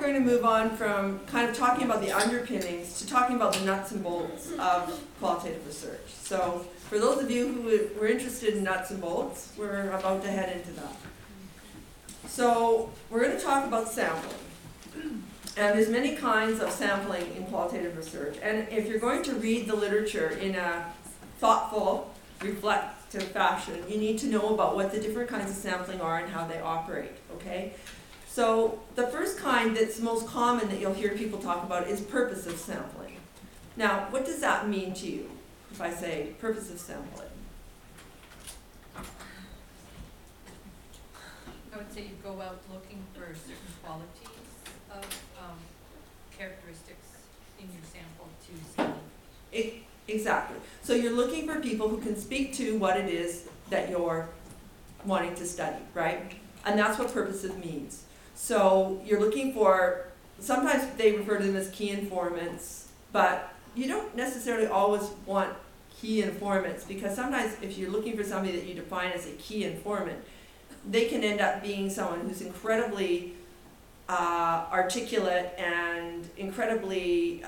going to move on from kind of talking about the underpinnings to talking about the nuts and bolts of qualitative research. So for those of you who were interested in nuts and bolts, we're about to head into that. So we're going to talk about sampling. And there's many kinds of sampling in qualitative research. And if you're going to read the literature in a thoughtful, reflective fashion, you need to know about what the different kinds of sampling are and how they operate, okay? So the first kind that's most common that you'll hear people talk about is purposive sampling. Now, what does that mean to you if I say purposive sampling? I would say you go out looking for certain qualities of characteristics in your sample to study. Exactly. So you're looking for people who can speak to what it is that you're wanting to study, right? And that's what purposive means. So you're looking for, sometimes they refer to them as key informants, but you don't necessarily always want key informants, because sometimes if you're looking for somebody that you define as a key informant, they can end up being someone who's incredibly articulate and incredibly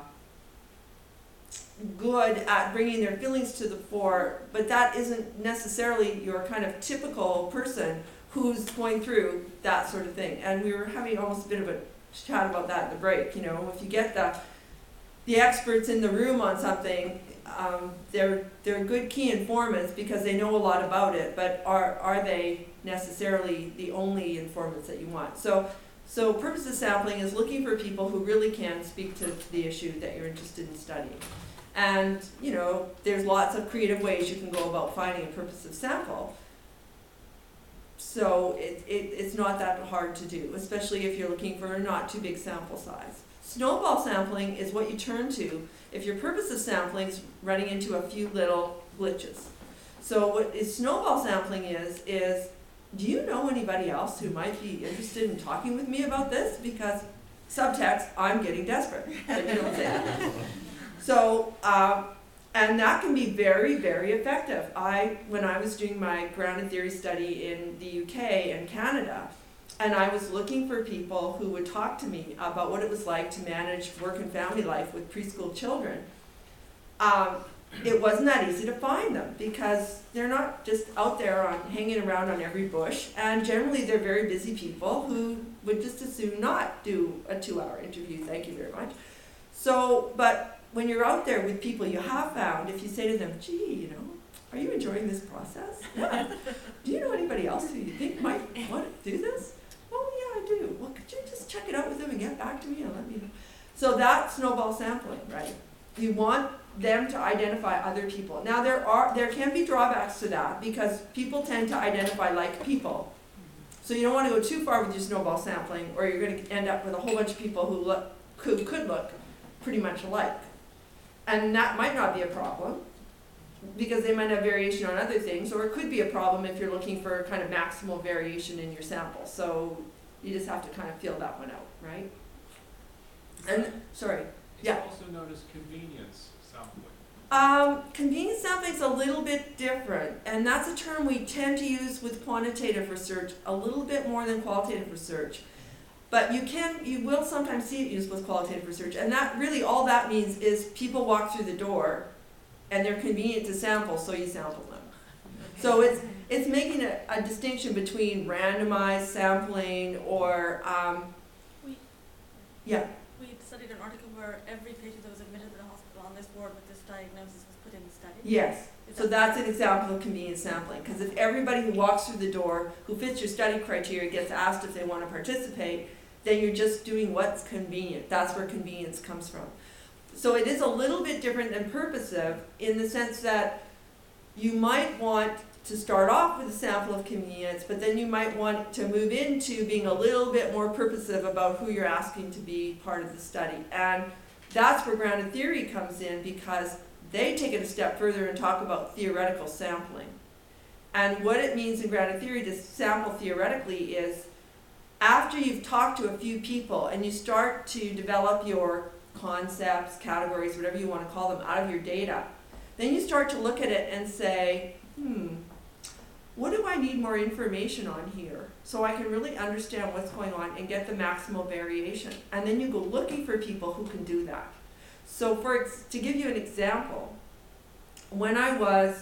good at bringing their feelings to the fore, but that isn't necessarily your kind of typical person who's going through that sort of thing. And we were having almost a bit of a chat about that at the break. You know, if you get the experts in the room on something, they're good key informants because they know a lot about it, but are they necessarily the only informants that you want? So purposive sampling is looking for people who really can speak to the issue that you're interested in studying. And, you know, there's lots of creative ways you can go about finding a purposive sample. So it's not that hard to do, especially if you're looking for a not too big sample size. Snowball sampling is what you turn to if your purposive sampling is running into a few little glitches. So what snowball sampling is do you know anybody else who might be interested in talking with me about this? Because subtext, I'm getting desperate, but you don't say that. So, and that can be very, very effective. When I was doing my grounded theory study in the UK and Canada, and I was looking for people who would talk to me about what it was like to manage work and family life with preschool children, it wasn't that easy to find them because they're not just out there hanging around on every bush, and generally they're very busy people who would just as soon not do a 2-hour interview, thank you very much. So, but when you're out there with people you have found, if you say to them, gee, you know, are you enjoying this process? Yeah. Do you know anybody else who you think might want to do this? Oh yeah, I do. Well, could you just check it out with them and get back to me and let me know? So that's snowball sampling, right? You want them to identify other people. Now there can be drawbacks to that because people tend to identify like people. So you don't want to go too far with your snowball sampling, or you're going to end up with a whole bunch of people who could look pretty much alike. And that might not be a problem because they might have variation on other things, or it could be a problem if you're looking for kind of maximal variation in your sample. So you just have to kind of feel that one out, right? And sorry. It's Yeah. also known as convenience sampling. Convenience sampling is a little bit different, and that's a term we tend to use with quantitative research a little bit more than qualitative research. But you will sometimes see it used with qualitative research, and that really all that means is people walk through the door, and they're convenient to sample, so you sample them. So it's making a distinction between randomized sampling or yeah. We studied an article where every patient that was admitted to the hospital on this ward with this diagnosis was put in the study. Yes. So that's an example of convenient sampling, because if everybody who walks through the door who fits your study criteria gets asked if they want to participate, then you're just doing what's convenient. That's where convenience comes from. So it is a little bit different than purposive in the sense that you might want to start off with a sample of convenience, but then you might want to move into being a little bit more purposive about who you're asking to be part of the study. And that's where grounded theory comes in, because they take it a step further and talk about theoretical sampling. And what it means in grounded theory to sample theoretically is after you've talked to a few people and you start to develop your concepts, categories, whatever you want to call them, out of your data, then you start to look at it and say, what do I need more information on here so I can really understand what's going on and get the maximal variation? And then you go looking for people who can do that. So to give you an example, when I was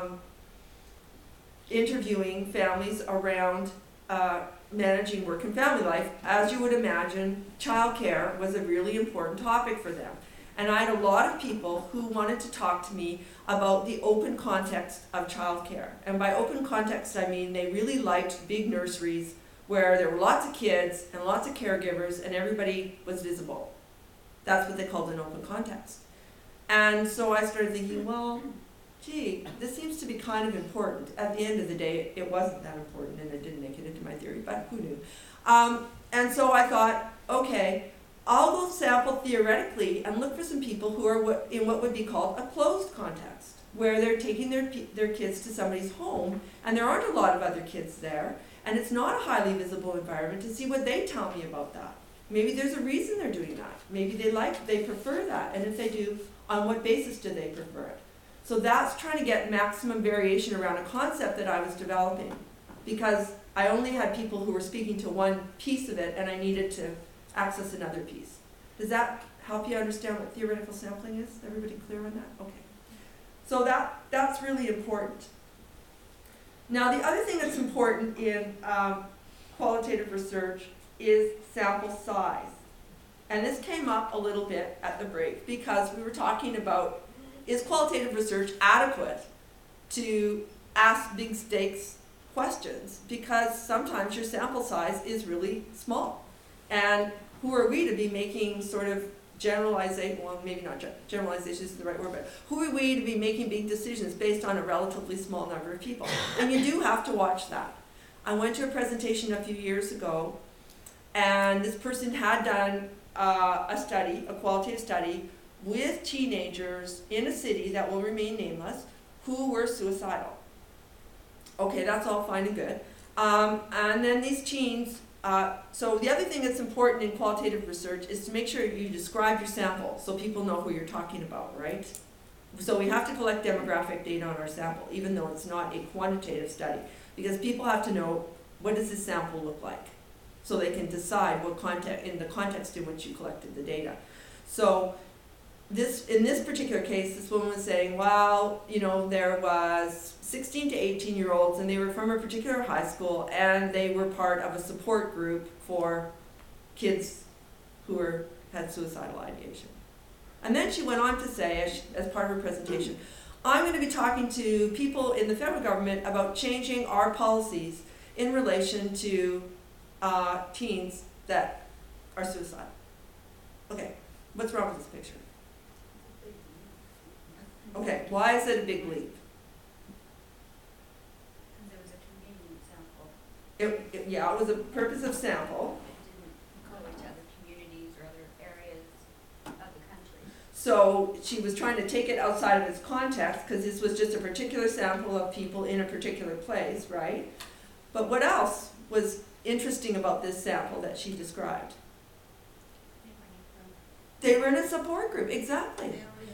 interviewing families around managing work and family life, as you would imagine, childcare was a really important topic for them. And I had a lot of people who wanted to talk to me about the open context of childcare. And by open context, I mean they really liked big nurseries where there were lots of kids and lots of caregivers and everybody was visible. That's what they called an open context. And so I started thinking, well, gee, this seems to be kind of important. At the end of the day, it wasn't that important and it didn't make it into my theory, but who knew? And so I thought, okay, I'll go sample theoretically and look for some people who are in what would be called a closed context, where they're taking their kids to somebody's home and there aren't a lot of other kids there and it's not a highly visible environment, to see what they tell me about that. Maybe there's a reason they're doing that. Maybe they prefer that, and if they do, on what basis do they prefer it? So that's trying to get maximum variation around a concept that I was developing, because I only had people who were speaking to one piece of it and I needed to access another piece. Does that help you understand what theoretical sampling is? Everybody clear on that? Okay. So that's really important. Now the other thing that's important in qualitative research is sample size. And this came up a little bit at the break because we were talking about, is qualitative research adequate to ask big stakes questions? Because sometimes your sample size is really small. And who are we to be making sort of generalization, well maybe not generalization is the right word, but who are we to be making big decisions based on a relatively small number of people? And you do have to watch that. I went to a presentation a few years ago and this person had done a study, a qualitative study, with teenagers in a city that will remain nameless who were suicidal. Okay, that's all fine and good. And then these teens, so the other thing that's important in qualitative research is to make sure you describe your sample so people know who you're talking about, right? So we have to collect demographic data on our sample, even though it's not a quantitative study, because people have to know, what does this sample look like? So they can decide what context, in the context in which you collected the data. So in this particular case, this woman was saying, well, you know, there was 16 to 18-year-olds and they were from a particular high school and they were part of a support group for kids who had suicidal ideation. And then she went on to say, as part of her presentation, I'm going to be talking to people in the federal government about changing our policies in relation to teens that are suicidal. Okay, what's wrong with this picture? Okay, why is it a big leap? Because it was a convenient sample. Yeah, it was a purposive sample. It didn't go into other communities or other areas of the country. So she was trying to take it outside of its context because this was just a particular sample of people in a particular place, right? But what else was interesting about this sample that she described? They were in a support group, exactly.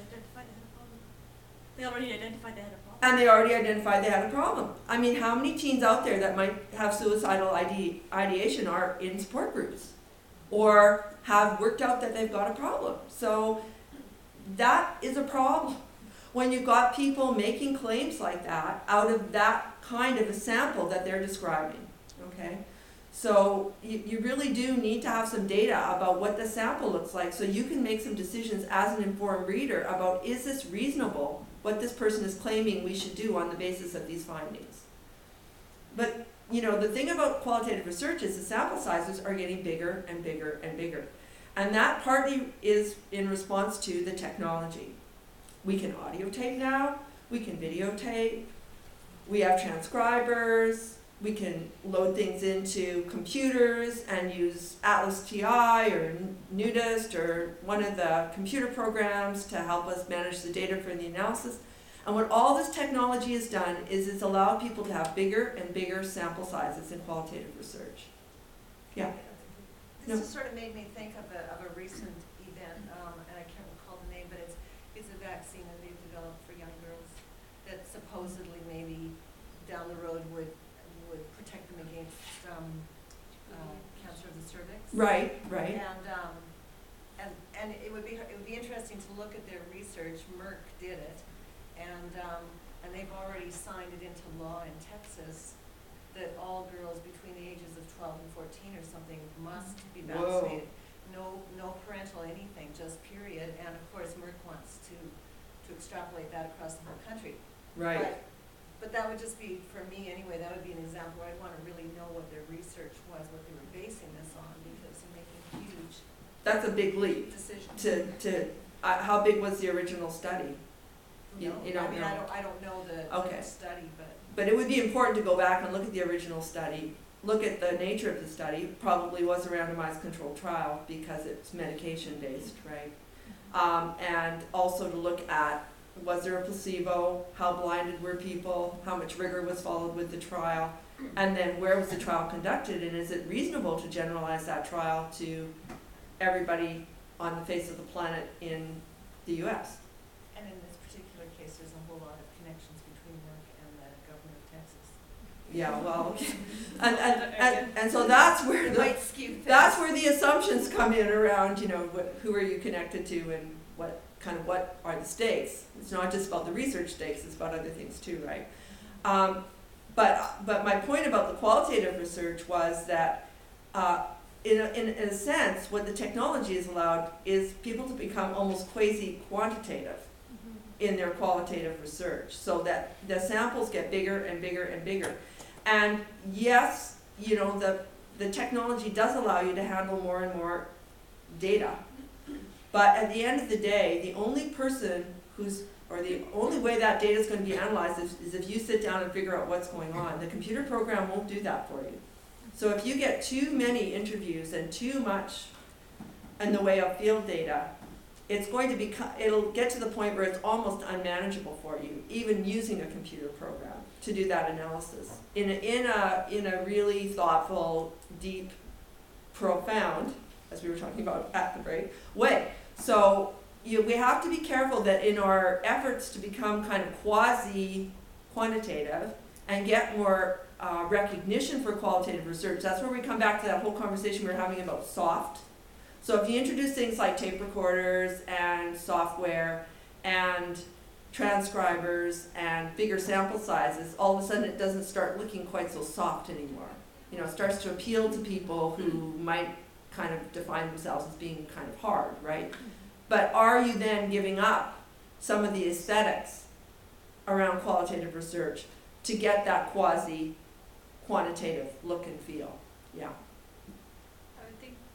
They already identified they had a problem. And they already identified they had a problem. I mean, how many teens out there that might have suicidal ideation are in support groups or have worked out that they've got a problem? So that is a problem when you've got people making claims like that out of that kind of a sample that they're describing, okay? So you really do need to have some data about what the sample looks like so you can make some decisions as an informed reader about, is this reasonable, what this person is claiming we should do on the basis of these findings. But you know, the thing about qualitative research is the sample sizes are getting bigger and bigger and bigger. And that partly is in response to the technology. We can audio tape now, we can videotape, we have transcribers, we can load things into computers and use Atlas TI or Nudist or one of the computer programs to help us manage the data for the analysis. And what all this technology has done is it's allowed people to have bigger and bigger sample sizes in qualitative research. Yeah. This just sort of made me think of a recent event, and I can't recall the name, but it's a vaccine that they've developed for young girls that supposedly maybe down the road would protect them against, cancer of the cervix. Right, right. And it would be interesting to look at their research. Merck did it, and they've already signed it into law in Texas that all girls between the ages of 12 and 14 or something must be vaccinated. No parental anything, just period. And of course, Merck wants to extrapolate that across the whole country. Right. But that would just be, for me anyway, that would be an example where I'd want to really know what their research was, what they were basing this on, because they're making huge That's a big leap. decisions. How big was the original study? You you don't I mean, know. I don't know the Okay. study, but. But it would be important to go back and look at the original study, look at the nature of the study. Probably was a randomized controlled trial because it's medication based, right? And also to look at, was there a placebo, how blinded were people, how much rigor was followed with the trial, and then where was the trial conducted, and is it reasonable to generalize that trial to everybody on the face of the planet in the US? And in this particular case, there's a whole lot of connections between Merck and the governor of Texas. Yeah, well, and so that's where It the, might skew things. that's where the assumptions come in around, who are you connected to and what are the stakes. It's not just about the research stakes, it's about other things too, right? But my point about the qualitative research was that in a sense, what the technology has allowed is people to become almost quasi-quantitative in their qualitative research, so that the samples get bigger and bigger and bigger. And yes, the technology does allow you to handle more and more data. But at the end of the day, the only person the only way that data is going to be analyzed is if you sit down and figure out what's going on. The computer program won't do that for you. So if you get too many interviews and too much in the way of field data, it'll get to the point where it's almost unmanageable for you, even using a computer program to do that analysis in a really thoughtful, deep, profound, as we were talking about at the break, way. So we have to be careful that in our efforts to become kind of quasi-quantitative and get more recognition for qualitative research, that's where we come back to that whole conversation we were having about soft. So if you introduce things like tape recorders and software and transcribers and bigger sample sizes, all of a sudden it doesn't start looking quite so soft anymore. It starts to appeal to people who might kind of define themselves as being kind of hard, right? But are you then giving up some of the aesthetics around qualitative research to get that quasi-quantitative look and feel? Yeah. I would think,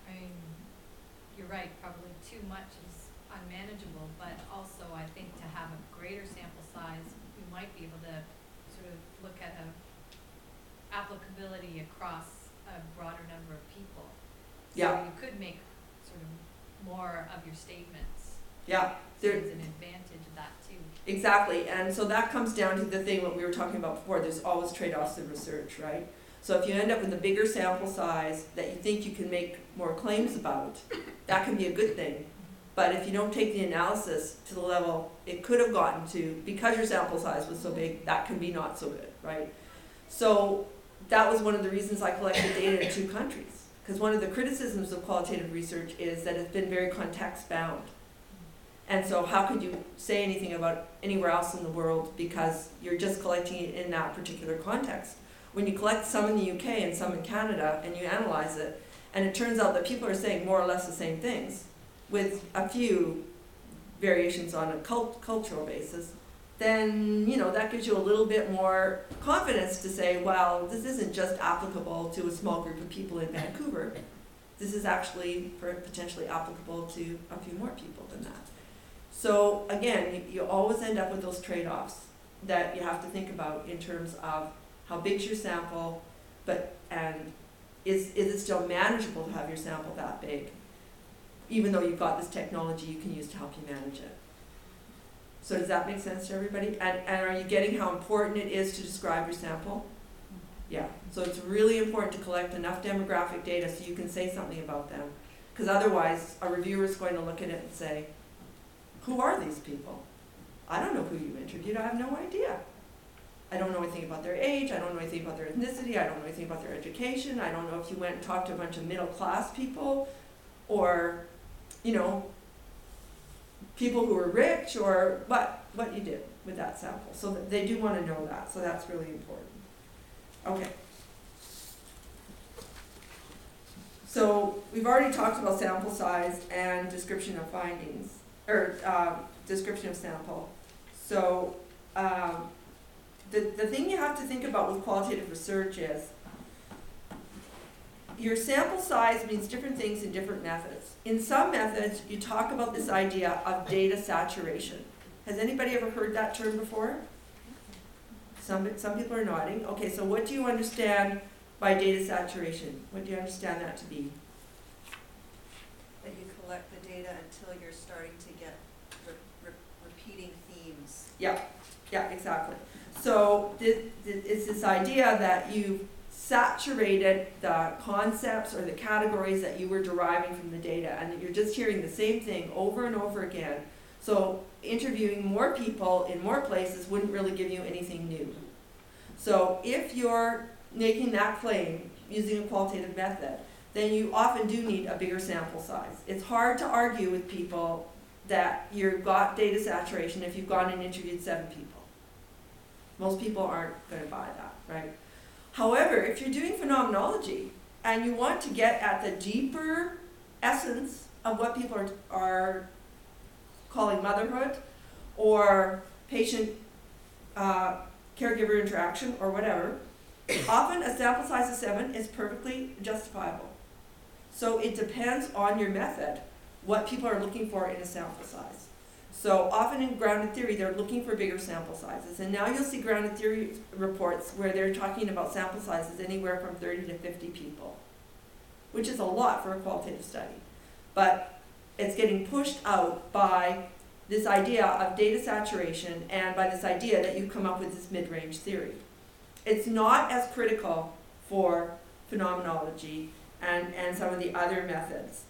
you're right, probably too much is unmanageable, but also I think to have a greater sample size, we might be able to sort of look at applicability across a broader number of people. Yeah. So you could make sort of more of your statements. Yeah. So there's an advantage of that too. Exactly, and so that comes down to the thing what we were talking about before, there's always trade-offs in research, right? So if you end up with a bigger sample size that you think you can make more claims about, that can be a good thing. But if you don't take the analysis to the level it could have gotten to, because your sample size was so big, that can be not so good, right? So that was one of the reasons I collected data in 2 countries. Because one of the criticisms of qualitative research is that it's been very context-bound. And so how could you say anything about anywhere else in the world because you're just collecting it in that particular context? When you collect some in the UK and some in Canada and you analyze it, and it turns out that people are saying more or less the same things with a few variations on a cultural basis, then that gives you a little bit more confidence to say, well, this isn't just applicable to a small group of people in Vancouver. This is actually potentially applicable to a few more people than that. So again, you always end up with those trade-offs that you have to think about in terms of how big's your sample, and is it still manageable to have your sample that big, even though you've got this technology you can use to help you manage it. So does that make sense to everybody? And are you getting how important it is to describe your sample? Yeah, so it's really important to collect enough demographic data so you can say something about them. Because otherwise, a reviewer is going to look at it and say, who are these people? I don't know who you interviewed, I have no idea. I don't know anything about their age, I don't know anything about their ethnicity, I don't know anything about their education, I don't know if you went and talked to a bunch of middle-class people, or, you know, people who were rich, or what you did with that sample. So that they do want to know that, so that's really important. Okay. So we've already talked about sample size and description of findings, or description of sample. So the thing you have to think about with qualitative research is your sample size means different things in different methods. In some methods, you talk about this idea of data saturation. Has anybody ever heard that term before? Some people are nodding. Okay, so what do you understand by data saturation? What do you understand that to be? That you collect the data until you're starting to get repeating themes. Yeah, exactly. So it's this idea that you've saturated the concepts or the categories that you were deriving from the data, and that you're just hearing the same thing over and over again. So interviewing more people in more places wouldn't really give you anything new. So if you're making that claim using a qualitative method, then you often do need a bigger sample size. It's hard to argue with people that you've got data saturation if you've gone and interviewed 7 people. Most people aren't going to buy that, right? However, if you're doing phenomenology and you want to get at the deeper essence of what people are calling motherhood or patient caregiver interaction or whatever, often a sample size of 7 is perfectly justifiable. So it depends on your method what people are looking for in a sample size. So often in grounded theory, they're looking for bigger sample sizes. And now you'll see grounded theory reports where they're talking about sample sizes anywhere from 30 to 50 people, which is a lot for a qualitative study. But it's getting pushed out by this idea of data saturation and by this idea that you come up with this mid-range theory. It's not as critical for phenomenology and some of the other methods.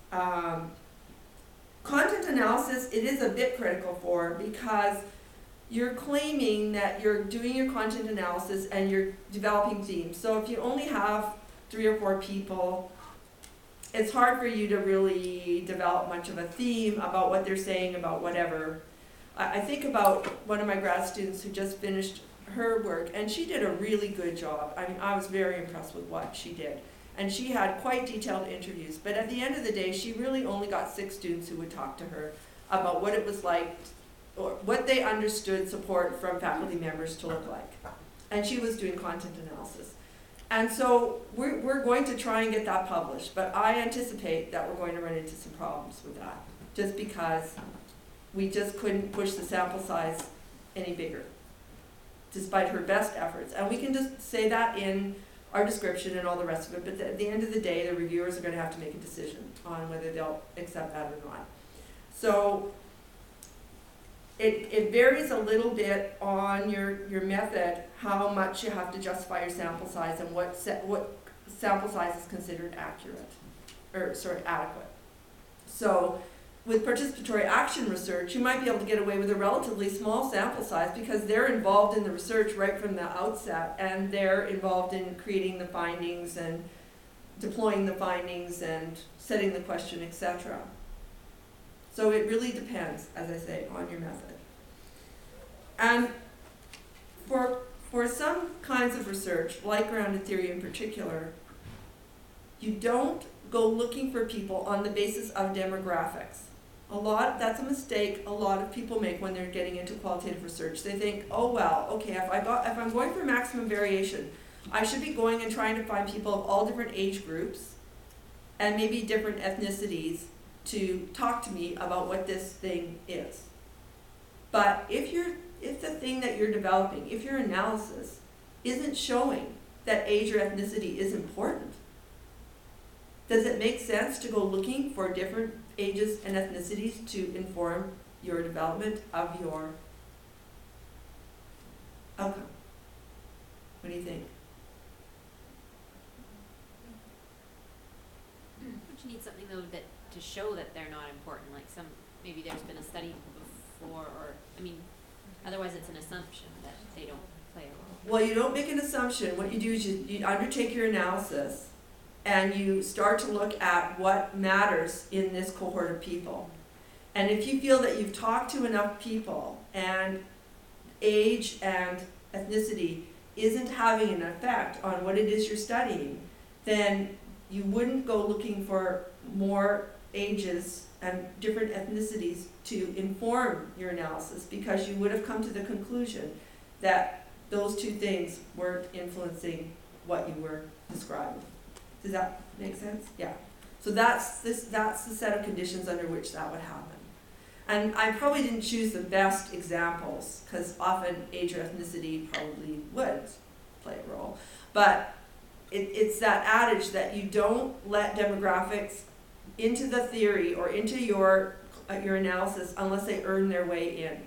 Content analysis, it is a bit critical for, because you're claiming that you're doing your content analysis and you're developing themes. So if you only have 3 or 4 people, it's hard for you to really develop much of a theme about what they're saying about whatever. I think about one of my grad students who just finished her work, and she did a really good job. I mean, I was very impressed with what she did. And she had quite detailed interviews, but at the end of the day, she really only got 6 students who would talk to her about what it was like, or what they understood support from faculty members to look like. And she was doing content analysis. And so we're going to try and get that published, but I anticipate that we're going to run into some problems with that, just because we just couldn't push the sample size any bigger, despite her best efforts. And we can just say that in our description and all the rest of it, but at the end of the day, the reviewers are going to have to make a decision on whether they'll accept that or not. So it varies a little bit on your method, how much you have to justify your sample size and what sample size is considered accurate, or sorry, adequate. So with participatory action research, you might be able to get away with a relatively small sample size because they're involved in the research right from the outset, and they're involved in creating the findings and deploying the findings and setting the question, etc. So it really depends, as I say, on your method. And for some kinds of research, like grounded theory in particular, you don't go looking for people on the basis of demographics. That's a mistake a lot of people make when they're getting into qualitative research. They think, oh well, okay, if I'm going for maximum variation, I should be going and trying to find people of all different age groups and maybe different ethnicities to talk to me about what this thing is. But if the thing that you're developing, if your analysis isn't showing that age or ethnicity is important, does it make sense to go looking for different ages and ethnicities to inform your development of your outcome? What do you think? Don't you need something though that to show that they're not important? Like maybe there's been a study before, or otherwise it's an assumption that they don't play a role. Well, you don't make an assumption. What you do is you undertake your analysis and you start to look at what matters in this cohort of people. And if you feel that you've talked to enough people and age and ethnicity isn't having an effect on what it is you're studying, then you wouldn't go looking for more ages and different ethnicities to inform your analysis, because you would have come to the conclusion that those two things weren't influencing what you were describing. Does that make sense? Yeah. So that's the set of conditions under which that would happen. And I probably didn't choose the best examples, because often age or ethnicity probably would play a role. But it's that adage that you don't let demographics into the theory or into your analysis unless they earn their way in.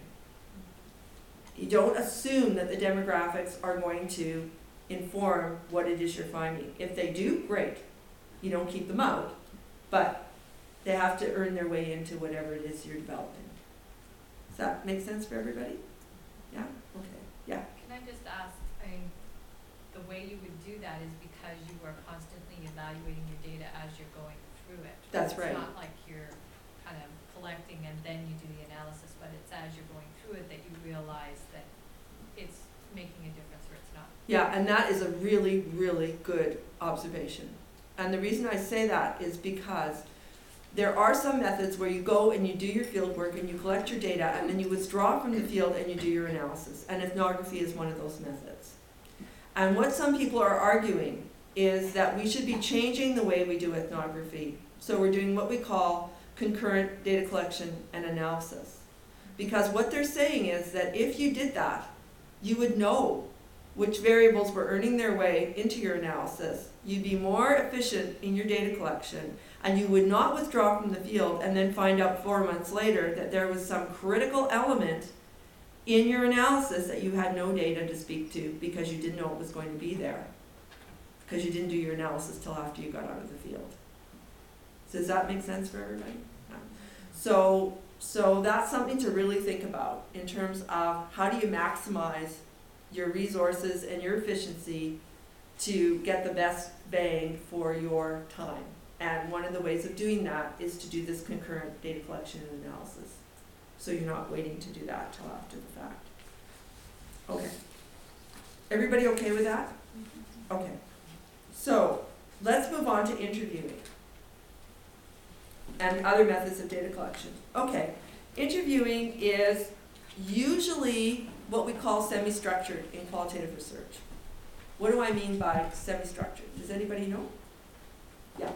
You don't assume that the demographics are going to inform what it is you're finding. If they do, great. You don't keep them out, but they have to earn their way into whatever it is you're developing. Does that make sense for everybody? Yeah? Okay. Yeah. Can I just ask, I mean, the way you would do that is because you are constantly evaluating your data as you're going through it. That's right. It's not like you're kind of collecting and then you do the analysis, but it's as you're going through it that you realize that it's making a difference or it's not. Yeah, and that is a really, really good observation. And the reason I say that is because there are some methods where you go and you do your field work and you collect your data and then you withdraw from the field and you do your analysis. And ethnography is one of those methods. And what some people are arguing is that we should be changing the way we do ethnography. So we're doing what we call concurrent data collection and analysis. Because what they're saying is that if you did that, you would know which variables were earning their way into your analysis. You'd be more efficient in your data collection, and you would not withdraw from the field and then find out 4 months later that there was some critical element in your analysis that you had no data to speak to because you didn't know it was going to be there, because you didn't do your analysis till after you got out of the field. So does that make sense for everybody? Yeah. So that's something to really think about in terms of how do you maximize your resources and your efficiency to get the best bang for your time. And one of the ways of doing that is to do this concurrent data collection and analysis. So you're not waiting to do that till after the fact. Okay. Everybody okay with that? Okay. So let's move on to interviewing and other methods of data collection. Okay. Interviewing is usually what we call semi-structured in qualitative research. What do I mean by semi-structured? Does anybody know? Yeah.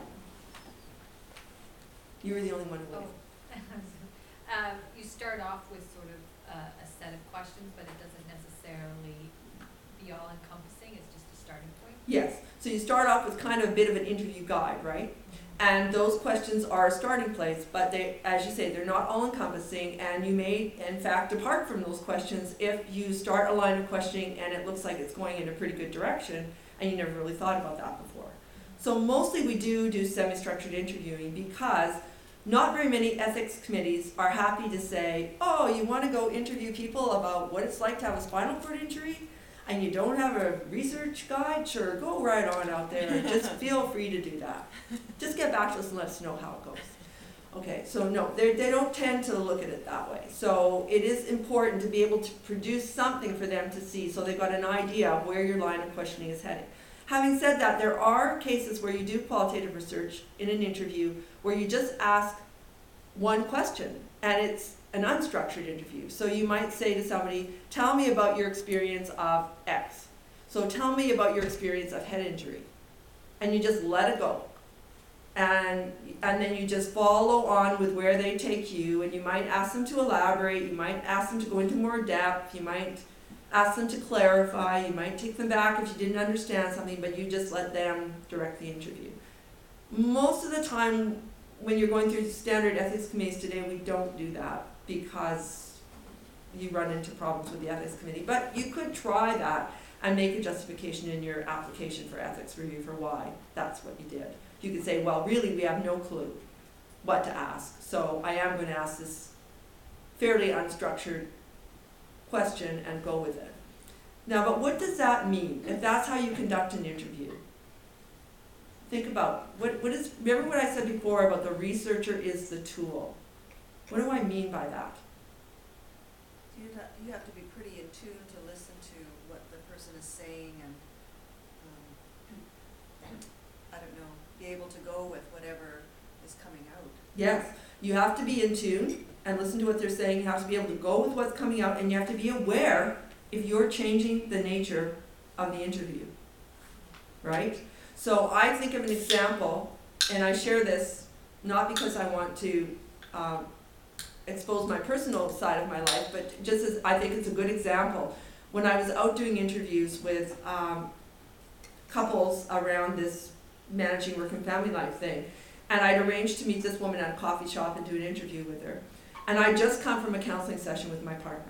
You were the only one who waited. You start off with sort of a set of questions, but it doesn't necessarily be all encompassing, it's just a starting point. Yes, so you start off with kind of a bit of an interview guide, right? And those questions are a starting place, but they, as you say, they're not all encompassing, and you may, in fact, depart from those questions if you start a line of questioning and it looks like it's going in a pretty good direction, and you never really thought about that before. So mostly we do semi-structured interviewing because not very many ethics committees are happy to say, oh, you want to go interview people about what it's like to have a spinal cord injury, and you don't have a research guide? Sure, go right on out there and just feel free to do that. Just get back to us and let us know how it goes. Okay, so no, they don't tend to look at it that way. So it is important to be able to produce something for them to see so they've got an idea of where your line of questioning is heading. Having said that, there are cases where you do qualitative research in an interview where you just ask one question, and it's an unstructured interview. So you might say to somebody, tell me about your experience of X. So tell me about your experience of head injury. And you just let it go. And then you just follow on with where they take you, and you might ask them to elaborate, you might ask them to go into more depth, you might ask them to clarify, you might take them back if you didn't understand something, but you just let them direct the interview. Most of the time when you're going through standard ethics committees today, we don't do that because you run into problems with the ethics committee. But you could try that and make a justification in your application for ethics review for why that's what you did. You could say, well, really, we have no clue what to ask, so I am going to ask this fairly unstructured question and go with it. Now, but what does that mean, if that's how you conduct an interview? Think about, remember what I said before about the researcher is the tool? What do I mean by that? You have to be pretty in tune to listen to what the person is saying and, I don't know, be able to go with whatever is coming out. Yes, you have to be in tune and listen to what they're saying. You have to be able to go with what's coming out, and you have to be aware if you're changing the nature of the interview, right? So I think of an example, and I share this not because I want to expose my personal side of my life, but just as I think it's a good example. When I was out doing interviews with couples around this managing work and family life thing, and I'd arranged to meet this woman at a coffee shop and do an interview with her. And I'd just come from a counseling session with my partner.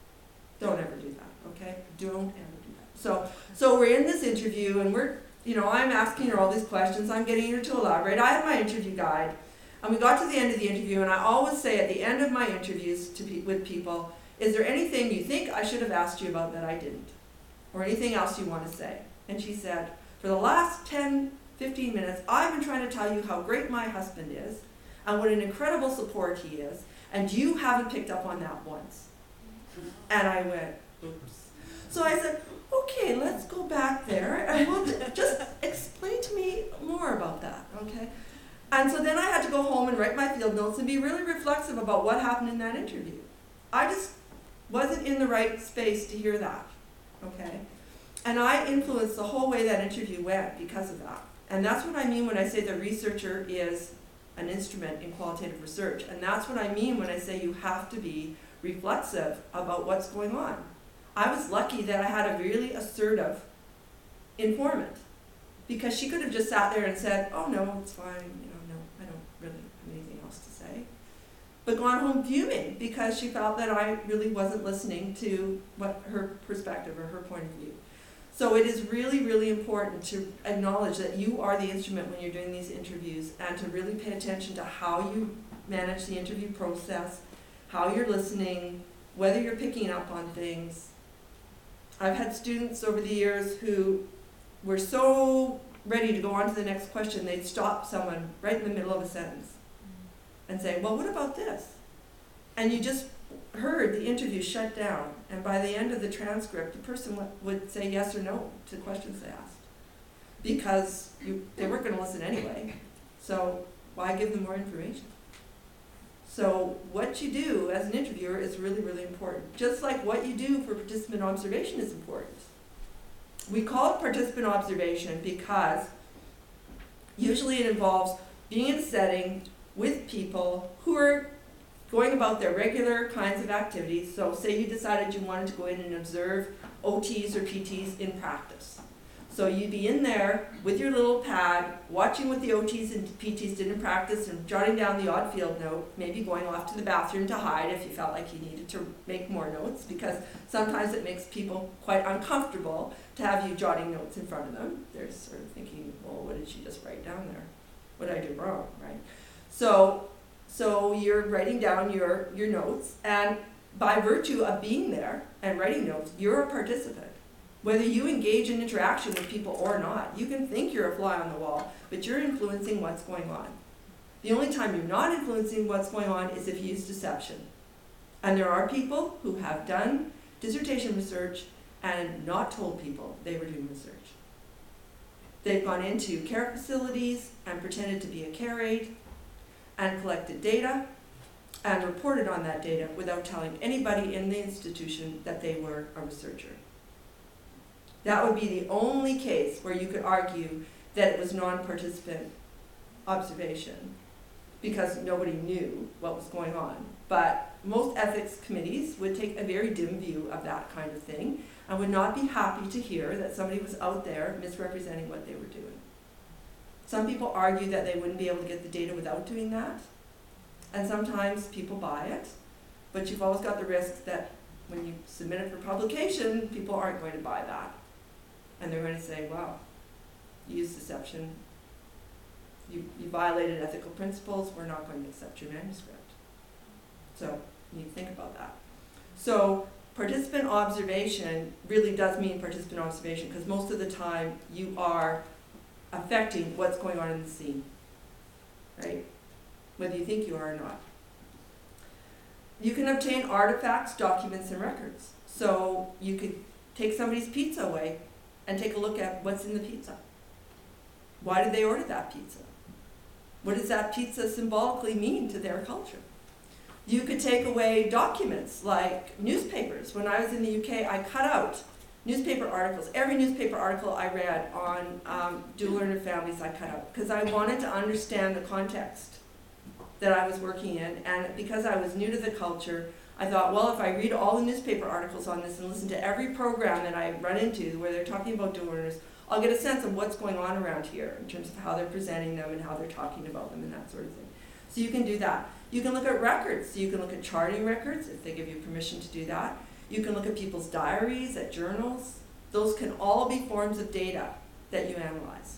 Don't ever do that, okay? Don't ever do that. So we're in this interview, and I'm asking her all these questions. I'm getting her to elaborate. I have my interview guide. And we got to the end of the interview, and I always say at the end of my interviews with people, is there anything you think I should have asked you about that I didn't? Or anything else you want to say? And she said, for the last 10, 15 minutes, I've been trying to tell you how great my husband is, and what an incredible support he is, and you haven't picked up on that once. And I went, oops. So I said, okay, let's go back there, and we'll just explain to me more about that, okay? And so then I had to go home and write my field notes and be really reflexive about what happened in that interview. I just wasn't in the right space to hear that, okay? And I influenced the whole way that interview went because of that. And that's what I mean when I say the researcher is an instrument in qualitative research. And that's what I mean when I say you have to be reflexive about what's going on. I was lucky that I had a really assertive informant, because she could have just sat there and said, oh no, it's fine, no, I don't really have anything else to say. But gone home fuming because she felt that I really wasn't listening to what her perspective or her point of view. So it is really, really important to acknowledge that you are the instrument when you're doing these interviews, and to really pay attention to how you manage the interview process, how you're listening, whether you're picking up on things. I've had students over the years who were so ready to go on to the next question, they'd stop someone right in the middle of a sentence and say, well, what about this? And you just heard the interview shut down, and by the end of the transcript, the person would say yes or no to questions they asked, because they weren't going to listen anyway, so why give them more information? So what you do as an interviewer is really, really important. Just like what you do for participant observation is important. We call it participant observation because usually it involves being in a setting with people who are going about their regular kinds of activities. So say you decided you wanted to go in and observe OTs or PTs in practice. So you'd be in there with your little pad, watching what the OTs and PTs did in practice and jotting down the odd field note, maybe going off to the bathroom to hide if you felt like you needed to make more notes, because sometimes it makes people quite uncomfortable to have you jotting notes in front of them. They're sort of thinking, well, what did she just write down there? What did I do wrong, right? So you're writing down your notes, and by virtue of being there and writing notes, you're a participant. Whether you engage in interaction with people or not, you can think you're a fly on the wall, but you're influencing what's going on. The only time you're not influencing what's going on is if you use deception. And there are people who have done dissertation research and not told people they were doing research. They've gone into care facilities and pretended to be a care aide and collected data and reported on that data without telling anybody in the institution that they were a researcher. That would be the only case where you could argue that it was non-participant observation, because nobody knew what was going on. But most ethics committees would take a very dim view of that kind of thing and would not be happy to hear that somebody was out there misrepresenting what they were doing. Some people argue that they wouldn't be able to get the data without doing that, and sometimes people buy it, but you've always got the risk that when you submit it for publication, people aren't going to buy that. And they're going to say, wow, you used deception, you violated ethical principles, we're not going to accept your manuscript. So you need to think about that. So participant observation really does mean participant observation, because most of the time you are affecting what's going on in the scene, right? Whether you think you are or not. You can obtain artifacts, documents, and records. So you could take somebody's pizza away and take a look at what's in the pizza. Why did they order that pizza? What does that pizza symbolically mean to their culture? You could take away documents like newspapers. When I was in the UK, I cut out newspaper articles. Every newspaper article I read on dual learner families I cut out, because I wanted to understand the context that I was working in, and because I was new to the culture, I thought, well, if I read all the newspaper articles on this and listen to every program that I run into where they're talking about dual learners, I'll get a sense of what's going on around here in terms of how they're presenting them and how they're talking about them and that sort of thing. So you can do that. You can look at records. So you can look at charting records if they give you permission to do that. You can look at people's diaries, at journals. Those can all be forms of data that you analyze.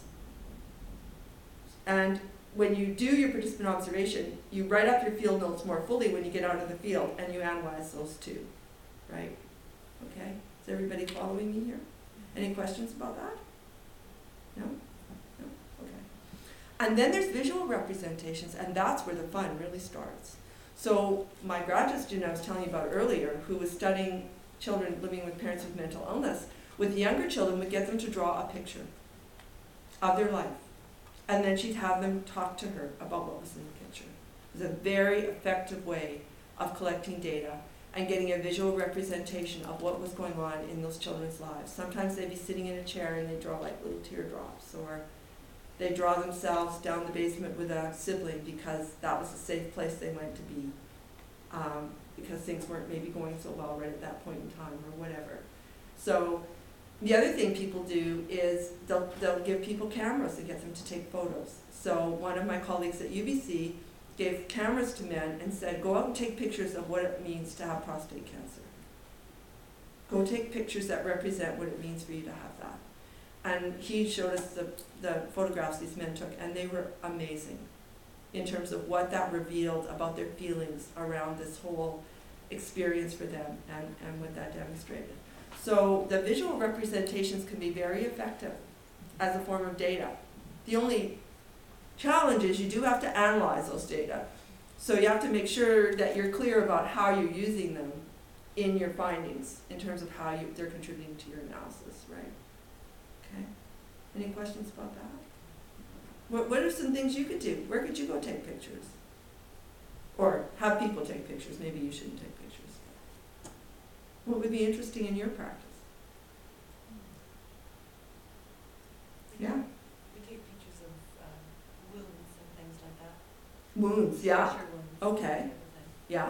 And when you do your participant observation, you write up your field notes more fully when you get out of the field, and you analyze those too, right? Okay, is everybody following me here? Any questions about that? No? No? Okay. And then there's visual representations, and that's where the fun really starts. So my graduate student I was telling you about earlier, who was studying children living with parents with mental illness, with the younger children would get them to draw a picture of their life. And then she'd have them talk to her about what was in the picture. It was a very effective way of collecting data and getting a visual representation of what was going on in those children's lives. Sometimes they'd be sitting in a chair and they'd draw like little teardrops, or they'd draw themselves down the basement with a sibling because that was a safe place they went to be, because things weren't maybe going so well right at that point in time or whatever. So the other thing people do is they'll give people cameras and get them to take photos. So one of my colleagues at UBC gave cameras to men and said, go out and take pictures of what it means to have prostate cancer. Go take pictures that represent what it means for you to have that. And he showed us the photographs these men took, and they were amazing in terms of what that revealed about their feelings around this whole experience for them, and what that demonstrated. So the visual representations can be very effective as a form of data. The only challenge is you do have to analyze those data. So you have to make sure that you're clear about how you're using them in your findings in terms of how they're contributing to your analysis, right? Okay. Any questions about that? What are some things you could do? Where could you go take pictures? Or have people take pictures. Maybe you shouldn't take pictures. What would be interesting in your practice? Yeah. We take pictures of wounds and things like that. Wounds, yeah. Pressure wounds. Okay. Everything. Yeah.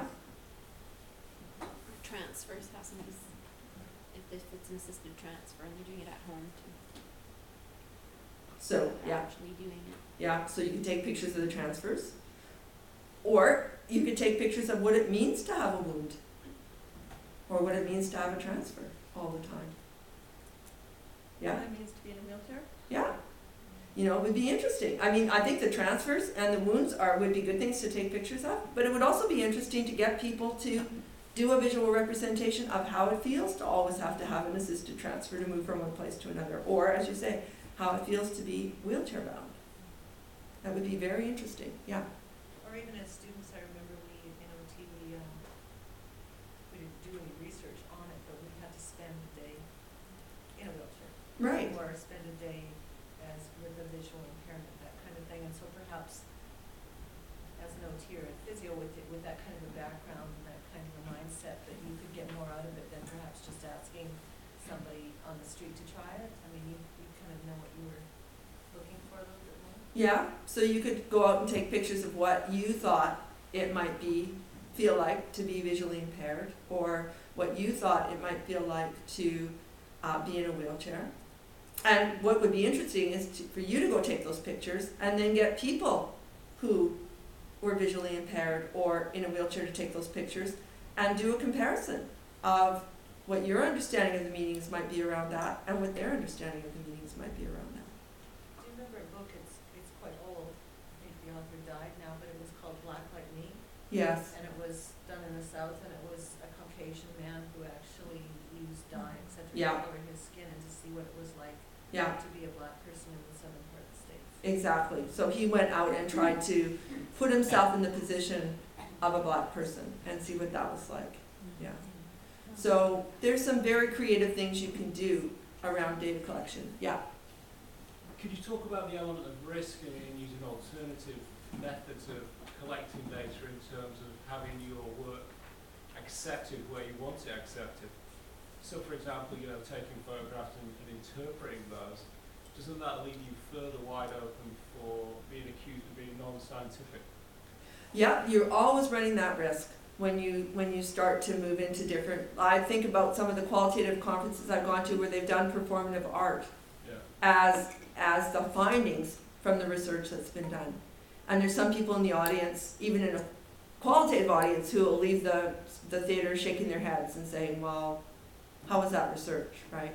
Transfers, how somebody's, if it's an assisted transfer and they're doing it at home too. So, They're yeah. actually doing it. Yeah, so you can take pictures of the transfers. Or you could take pictures of what it means to have a wound. Or what it means to have a transfer all the time. Yeah? What it means to be in a wheelchair. Yeah. You know, it would be interesting. I mean, I think the transfers and the wounds would be good things to take pictures of, but it would also be interesting to get people to do a visual representation of how it feels to always have to have an assisted transfer to move from one place to another, or, as you say, how it feels to be wheelchair bound. That would be very interesting, yeah. Or even as students, I remember we, in OT, we didn't do any research on it, but we had to spend a day in a wheelchair. Right. Or spend a day as with a visual impairment, that kind of thing. And so perhaps as an OT or a physio with that kind of a background and that kind of a mindset, that you could get more out of it than perhaps just asking somebody on the street to try it. I mean, you kind of know what you were looking for a little bit more. Yeah, so you could go out and take pictures of what you thought it might feel like to be visually impaired, or what you thought it might feel like to be in a wheelchair. And what would be interesting is for you to go take those pictures and then get people who were visually impaired or in a wheelchair to take those pictures and do a comparison of what your understanding of the meanings might be around that and what their understanding of the meanings might be around that. Do you remember a book, it's quite old, I think the author died now, but it was called Black Like Me? Yes. And it was done in the South, and it was a Caucasian man who actually dye, et cetera, Yeah. to color his skin and to see what it was like Yeah, to be a black person in the southern part of the States. exactly. So he went out and tried to put himself in the position of a black person and see what that was like. Yeah. So there's some very creative things you can do around data collection. Yeah. Could you talk about the element of risk in using alternative methods of collecting data in terms of having your work accepted where you want it accepted? So, for example, taking photographs and interpreting those, doesn't that leave you further wide open for being accused of being non-scientific? Yeah, you're always running that risk when you start to move into different. I think about some of the qualitative conferences I've gone to where they've done performative art Yeah. as the findings from the research that's been done. And there's some people in the audience, even in a qualitative audience, who will leave the theater shaking their heads and saying, well, how was that research, right?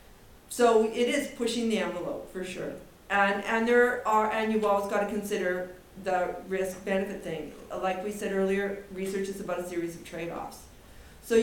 So it is pushing the envelope for sure. And you've always got to consider the risk-benefit thing. Like we said earlier, research is about a series of trade-offs. So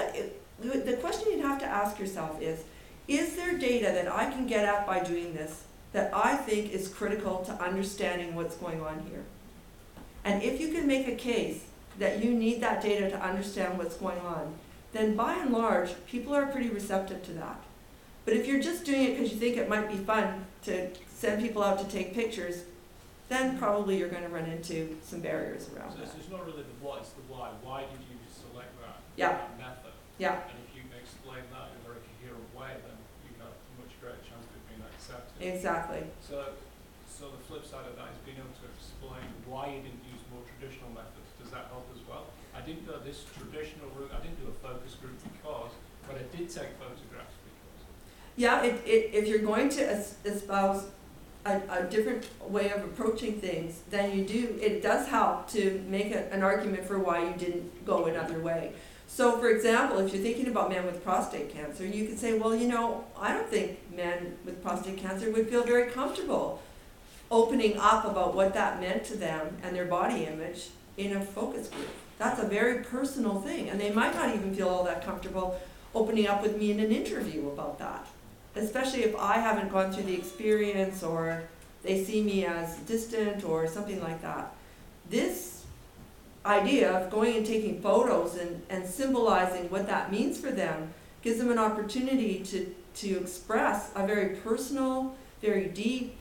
the question you'd have to ask yourself is there data that I can get at by doing this that I think is critical to understanding what's going on here? And if you can make a case that you need that data to understand what's going on, then by and large, people are pretty receptive to that. But if you're just doing it because you think it might be fun to send people out to take pictures, then probably you're going to run into some barriers around So that. it's not really the what, it's the why. Why did you select that, Yeah. that method? Yeah, And if you can explain that in a very coherent way, then you have a much greater chance of it being accepted. exactly. So the flip side of that is being able to explain why you didn't use more traditional methods. Does that help as well? I didn't go this traditional route. I didn't do a focus group because, but I did take photographs because. Yeah, if you're going to espouse a different way of approaching things, then it does help to make an argument for why you didn't go another way. So, for example, if you're thinking about men with prostate cancer, you could say, well, I don't think men with prostate cancer would feel very comfortable opening up about what that meant to them and their body image in a focus group. That's a very personal thing, and they might not even feel all that comfortable opening up with me in an interview about that, especially if I haven't gone through the experience or they see me as distant or something like that. This idea of going and taking photos and symbolizing what that means for them gives them an opportunity to express a very personal, very deep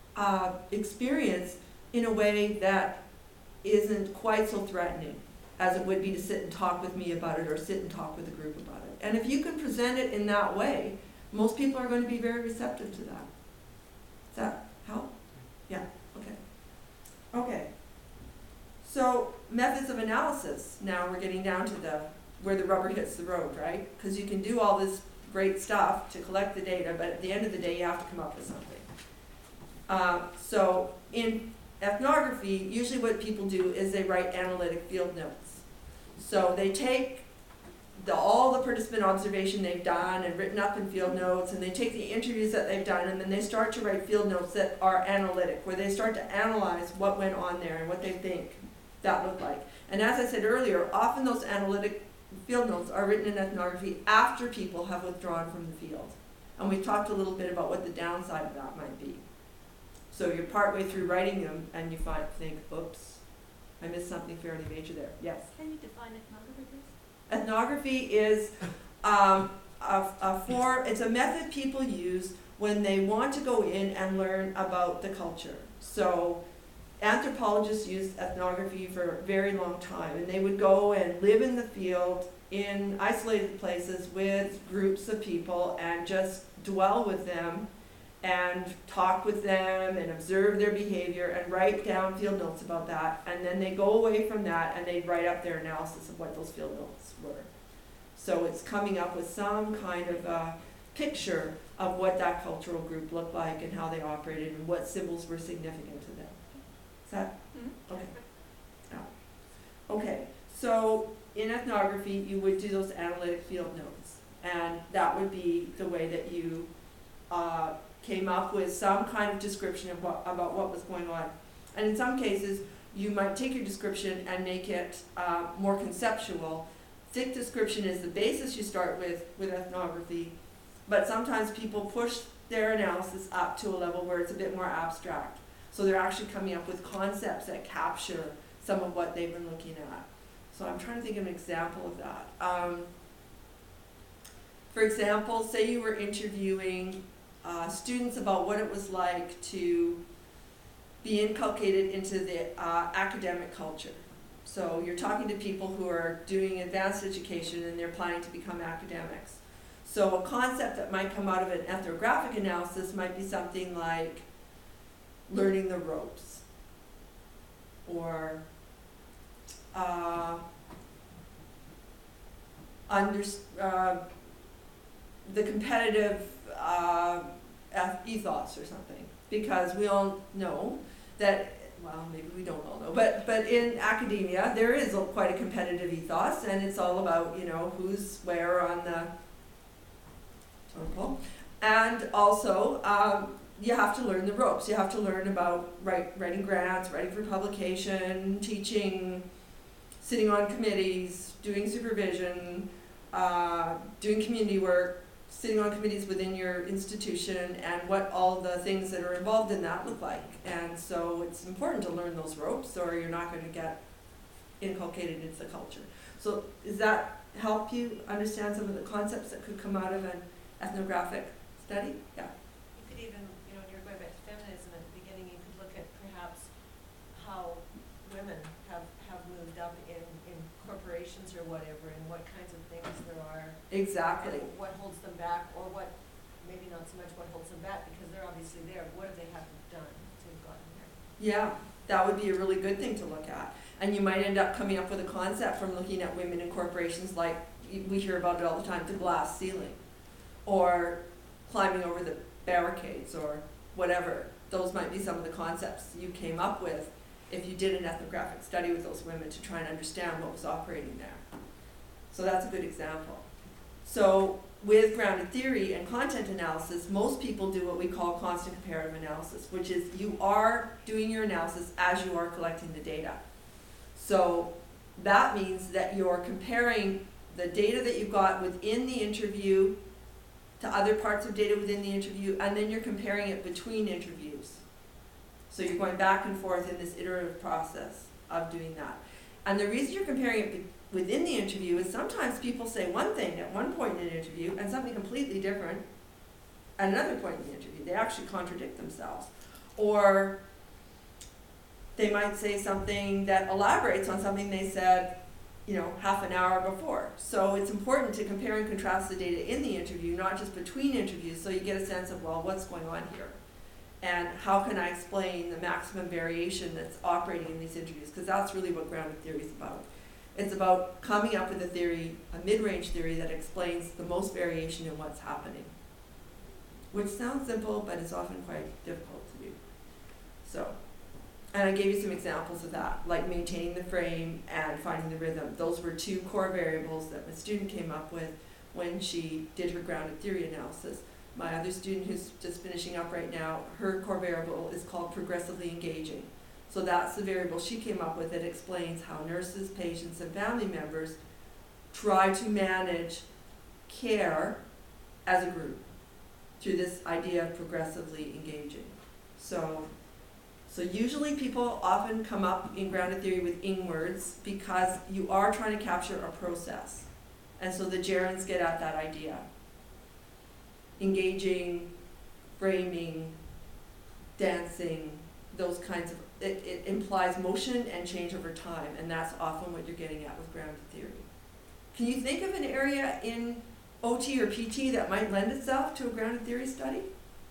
experience in a way that isn't quite so threatening as it would be to sit and talk with me about it or sit and talk with a group about it. And if you can present it in that way, most people are going to be very receptive to that. Does that help? Yeah, okay. Okay. So, methods of analysis. Now we're getting down to where the rubber hits the road, right? Because you can do all this great stuff to collect the data, but at the end of the day, you have to come up with something. So, in ethnography, usually what people do is they write analytic field notes. So they take all the participant observation they've done and written up in field notes, and they take the interviews that they've done, and then they start to write field notes that are analytic, where they start to analyze what went on there and what they think that looked like. And as I said earlier, often those analytic field notes are written in ethnography after people have withdrawn from the field. And we talked a little bit about what the downside of that might be. So you're partway through writing them, and you think, oops, I missed something fairly major there. Yes? Can you define ethnography, please? Ethnography is it's a method people use when they want to go in and learn about the culture. So anthropologists used ethnography for a very long time, and they would go and live in the field in isolated places with groups of people and just dwell with them and talk with them and observe their behavior and write down field notes about that. And then they go away from that and they write up their analysis of what those field notes were. So it's coming up with some kind of a picture of what that cultural group looked like and how they operated and what symbols were significant to them. Is that? Okay. Yeah. Okay, so in ethnography, you would do those analytic field notes. And that would be the way that you came up with some kind of description of about what was going on. And in some cases, you might take your description and make it more conceptual. thick description is the basis you start with ethnography, but sometimes people push their analysis up to a level where it's a bit more abstract. So they're actually coming up with concepts that capture some of what they've been looking at. So I'm trying to think of an example of that. For example, say you were interviewing students about what it was like to be inculcated into the academic culture. So you're talking to people who are doing advanced education and they're planning to become academics. So a concept that might come out of an ethnographic analysis might be something like learning the ropes, or the competitive ethos or something. Because we all know that, well, maybe we don't all know, but in academia there is quite a competitive ethos, and it's all about, you know, who's where on the totem pole. And also, you have to learn the ropes. You have to learn about writing grants, writing for publication, teaching, sitting on committees, doing supervision, doing community work, sitting on committees within your institution, and what all the things that are involved in that look like. And so it's important to learn those ropes, or you're not going to get inculcated into the culture. So does that help you understand some of the concepts that could come out of an ethnographic study? Yeah. You could even, you know, when you're going back to feminism at the beginning, you could look at perhaps how women have moved up in corporations or whatever, and what kinds of things there are. Exactly. And what holds them back, or what, maybe not so much what holds them back, because they're obviously there. What have they done to have gotten there? Yeah, that would be a really good thing to look at. And you might end up coming up with a concept from looking at women in corporations, like we hear about it all the time, the glass ceiling, or climbing over the barricades, or whatever. Those might be some of the concepts you came up with if you did an ethnographic study with those women to try and understand what was operating there. So that's a good example. So with grounded theory and content analysis, most people do what we call constant comparative analysis, which is you are doing your analysis as you are collecting the data. So that means that you're comparing the data that you've got within the interview to other parts of data within the interview, and then you're comparing it between interviews. So you're going back and forth in this iterative process of doing that. And the reason you're comparing it within the interview is sometimes people say one thing at one point in an interview and something completely different at another point in the interview. They actually contradict themselves. Or they might say something that elaborates on something they said, you know, half an hour before. So it's important to compare and contrast the data in the interview, not just between interviews, so you get a sense of, well, what's going on here? And how can I explain the maximum variation that's operating in these interviews? Because that's really what grounded theory is about. It's about coming up with a theory, a mid-range theory that explains the most variation in what's happening. Which sounds simple, but it's often quite difficult to do. So, and I gave you some examples of that, like maintaining the frame and finding the rhythm. Those were two core variables that my student came up with when she did her grounded theory analysis. My other student, who's just finishing up right now, her core variable is called progressively engaging. So that's the variable she came up with that explains how nurses, patients, and family members try to manage care as a group through this idea of progressively engaging. So usually people often come up in grounded theory with ing words because you are trying to capture a process. And so the gerunds get at that idea. Engaging, framing, dancing, those kinds of, it implies motion and change over time, and that's often what you're getting at with grounded theory. Can you think of an area in OT or PT that might lend itself to a grounded theory study?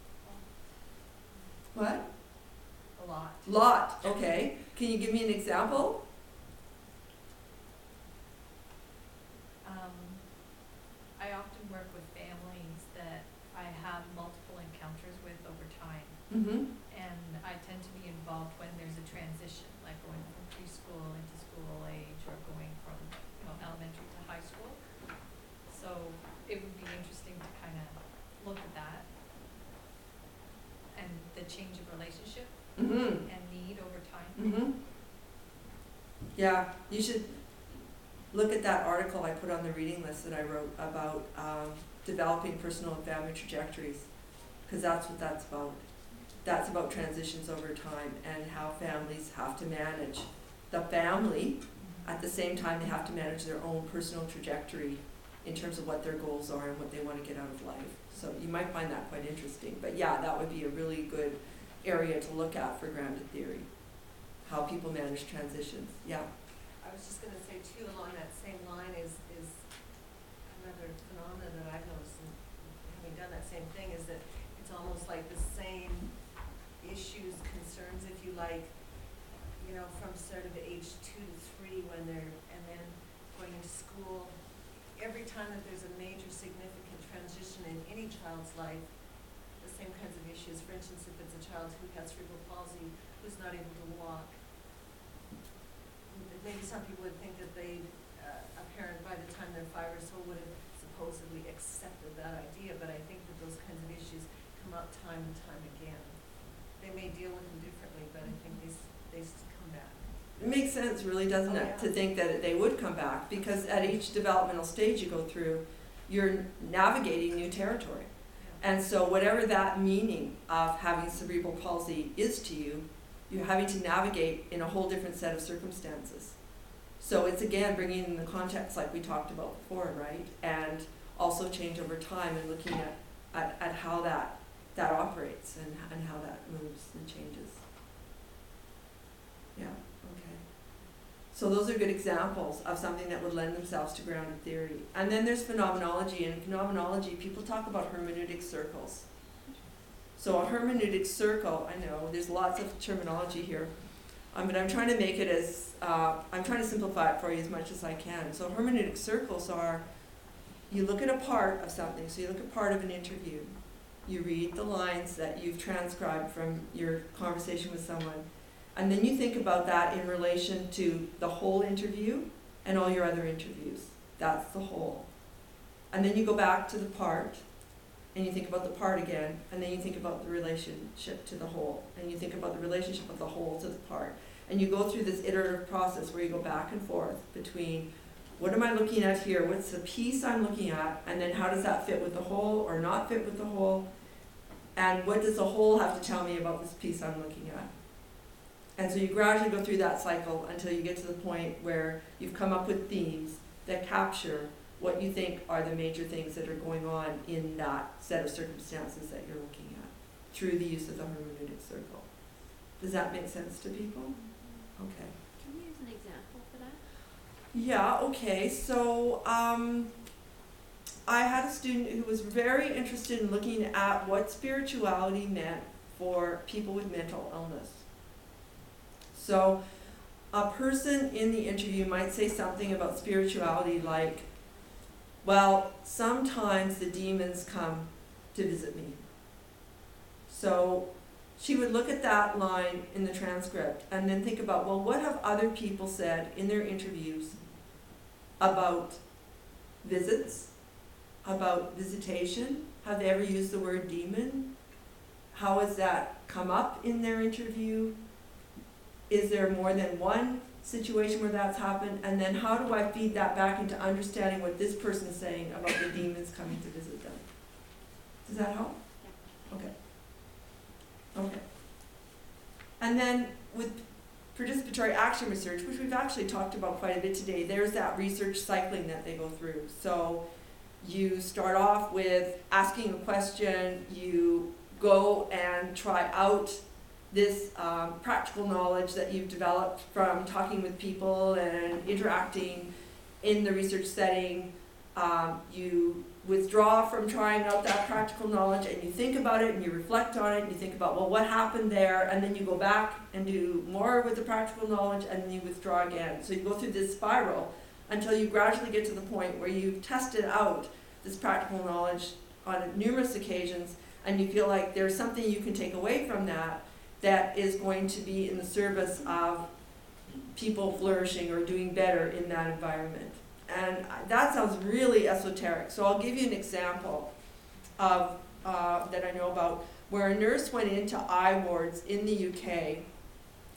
What? A lot. Lot, okay. Can you give me an example? I often work with families that I have multiple encounters with over time. Mm-hmm. And I tend to be involved when there's a transition, like going from preschool into school age, or going from, you know, elementary to high school. So it would be interesting to kind of look at that and the change of relationship Mm-hmm. and need over time. Mm-hmm. Yeah, you should look at that article I put on the reading list that I wrote about developing personal and family trajectories, because that's what that's about. That's about transitions over time and how families have to manage the family. At the same time, they have to manage their own personal trajectory in terms of what their goals are and what they want to get out of life. So you might find that quite interesting. But yeah, that would be a really good area to look at for grounded theory, how people manage transitions. Yeah. I was just gonna say too, along that same line is another phenomena that I've noticed in having done that same thing, is that it's almost like the same issues, concerns, if you like, you know, from sort of age 2 to 3 when they're, and then going into school. Every time that there's a major significant transition in any child's life, the same kinds of issues. For instance, if it's a child who has cerebral palsy, who's not able to walk, maybe some people would think that they, a parent by the time they're 5 or so would have supposedly accepted that idea, but I think that those kinds of issues come up time and time again. They may deal with them differently, but I think they come back. It makes sense, really, doesn't Oh, it, yeah. to think that they would come back, because at each developmental stage you go through, you're navigating new territory. And so whatever that meaning of having cerebral palsy is to you, you're having to navigate in a whole different set of circumstances. So it's again bringing in the context like we talked about before, right? And also change over time and looking at how that operates and how that moves and changes. Yeah, okay. So those are good examples of something that would lend themselves to grounded theory. And then there's phenomenology. And in phenomenology, people talk about hermeneutic circles. So a hermeneutic circle, I know there's lots of terminology here, but I'm trying to make it as, I'm trying to simplify it for you as much as I can. So hermeneutic circles are, you look at a part of something, so you look at part of an interview, you read the lines that you've transcribed from your conversation with someone, and then you think about that in relation to the whole interview and all your other interviews. That's the whole. And then you go back to the part, and you think about the part again, and then you think about the relationship to the whole, and you think about the relationship of the whole to the part. And you go through this iterative process where you go back and forth between what am I looking at here, what's the piece I'm looking at, and then how does that fit with the whole or not fit with the whole, and what does the whole have to tell me about this piece I'm looking at. And so you gradually go through that cycle until you get to the point where you've come up with themes that capture what you think are the major things that are going on in that set of circumstances that you're looking at through the use of the hermeneutic circle. Does that make sense to people? Okay. Can you use an example for that? Yeah, okay. So I had a student who was very interested in looking at what spirituality meant for people with mental illness. So a person in the interview might say something about spirituality like, well, sometimes the demons come to visit me. So she would look at that line in the transcript and then think about, well, what have other people said in their interviews about visits, about visitation? Have they ever used the word demon? How has that come up in their interview? Is there more than one situation where that's happened? And then how do I feed that back into understanding what this person is saying about the demons coming to visit them? Does that help? Okay. Okay. And then with participatory action research, which we've actually talked about quite a bit today, there's that research cycling that they go through. So you start off with asking a question, you go and try out this practical knowledge that you've developed from talking with people and interacting in the research setting. You withdraw from trying out that practical knowledge and you think about it and you reflect on it and you think about, well, what happened there? And then you go back and do more with the practical knowledge and then you withdraw again. So you go through this spiral until you gradually get to the point where you've tested out this practical knowledge on numerous occasions and you feel like there's something you can take away from that that is going to be in the service of people flourishing or doing better in that environment. And that sounds really esoteric. So I'll give you an example of that I know about where a nurse went into eye wards in the UK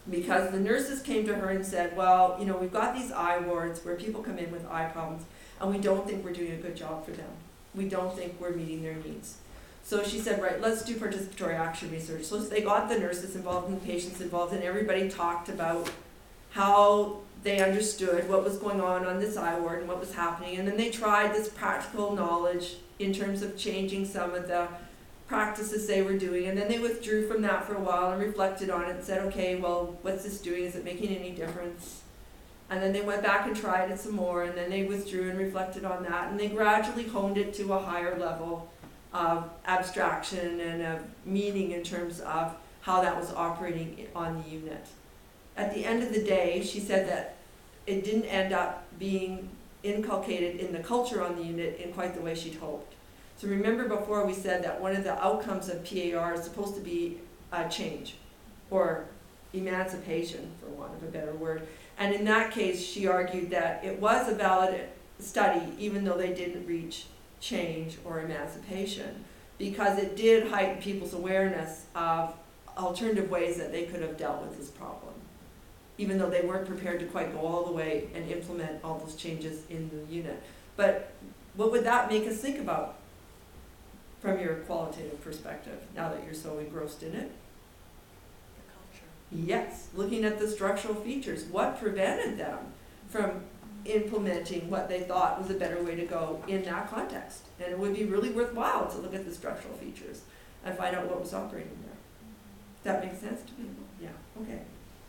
Because the nurses came to her and said, well, you know, we've got these eye wards where people come in with eye problems, and we don't think we're doing a good job for them. We don't think we're meeting their needs. So she said, right, let's do participatory action research. So they got the nurses involved and the patients involved, and everybody talked about how they understood what was going on this eye ward and what was happening. And then they tried this practical knowledge in terms of changing some of the practices they were doing. And then they withdrew from that for a while and reflected on it and said, okay, well, what's this doing? Is it making any difference? And then they went back and tried it some more, and then they withdrew and reflected on that. And they gradually honed it to a higher level of abstraction and of meaning in terms of how that was operating on the unit. At the end of the day, she said that it didn't end up being inculcated in the culture on the unit in quite the way she'd hoped. So remember before we said that one of the outcomes of PAR is supposed to be change or emancipation, for want of a better word. And in that case, she argued that it was a valid study even though they didn't reach change or emancipation, because it did heighten people's awareness of alternative ways that they could have dealt with this problem, even though they weren't prepared to quite go all the way and implement all those changes in the unit. But what would that make us think about from your qualitative perspective, now that you're so engrossed in it? The culture. Yes, looking at the structural features. What prevented them from implementing what they thought was a better way to go in that context? And it would be really worthwhile to look at the structural features and find out what was operating there. That makes sense to people? Yeah, okay.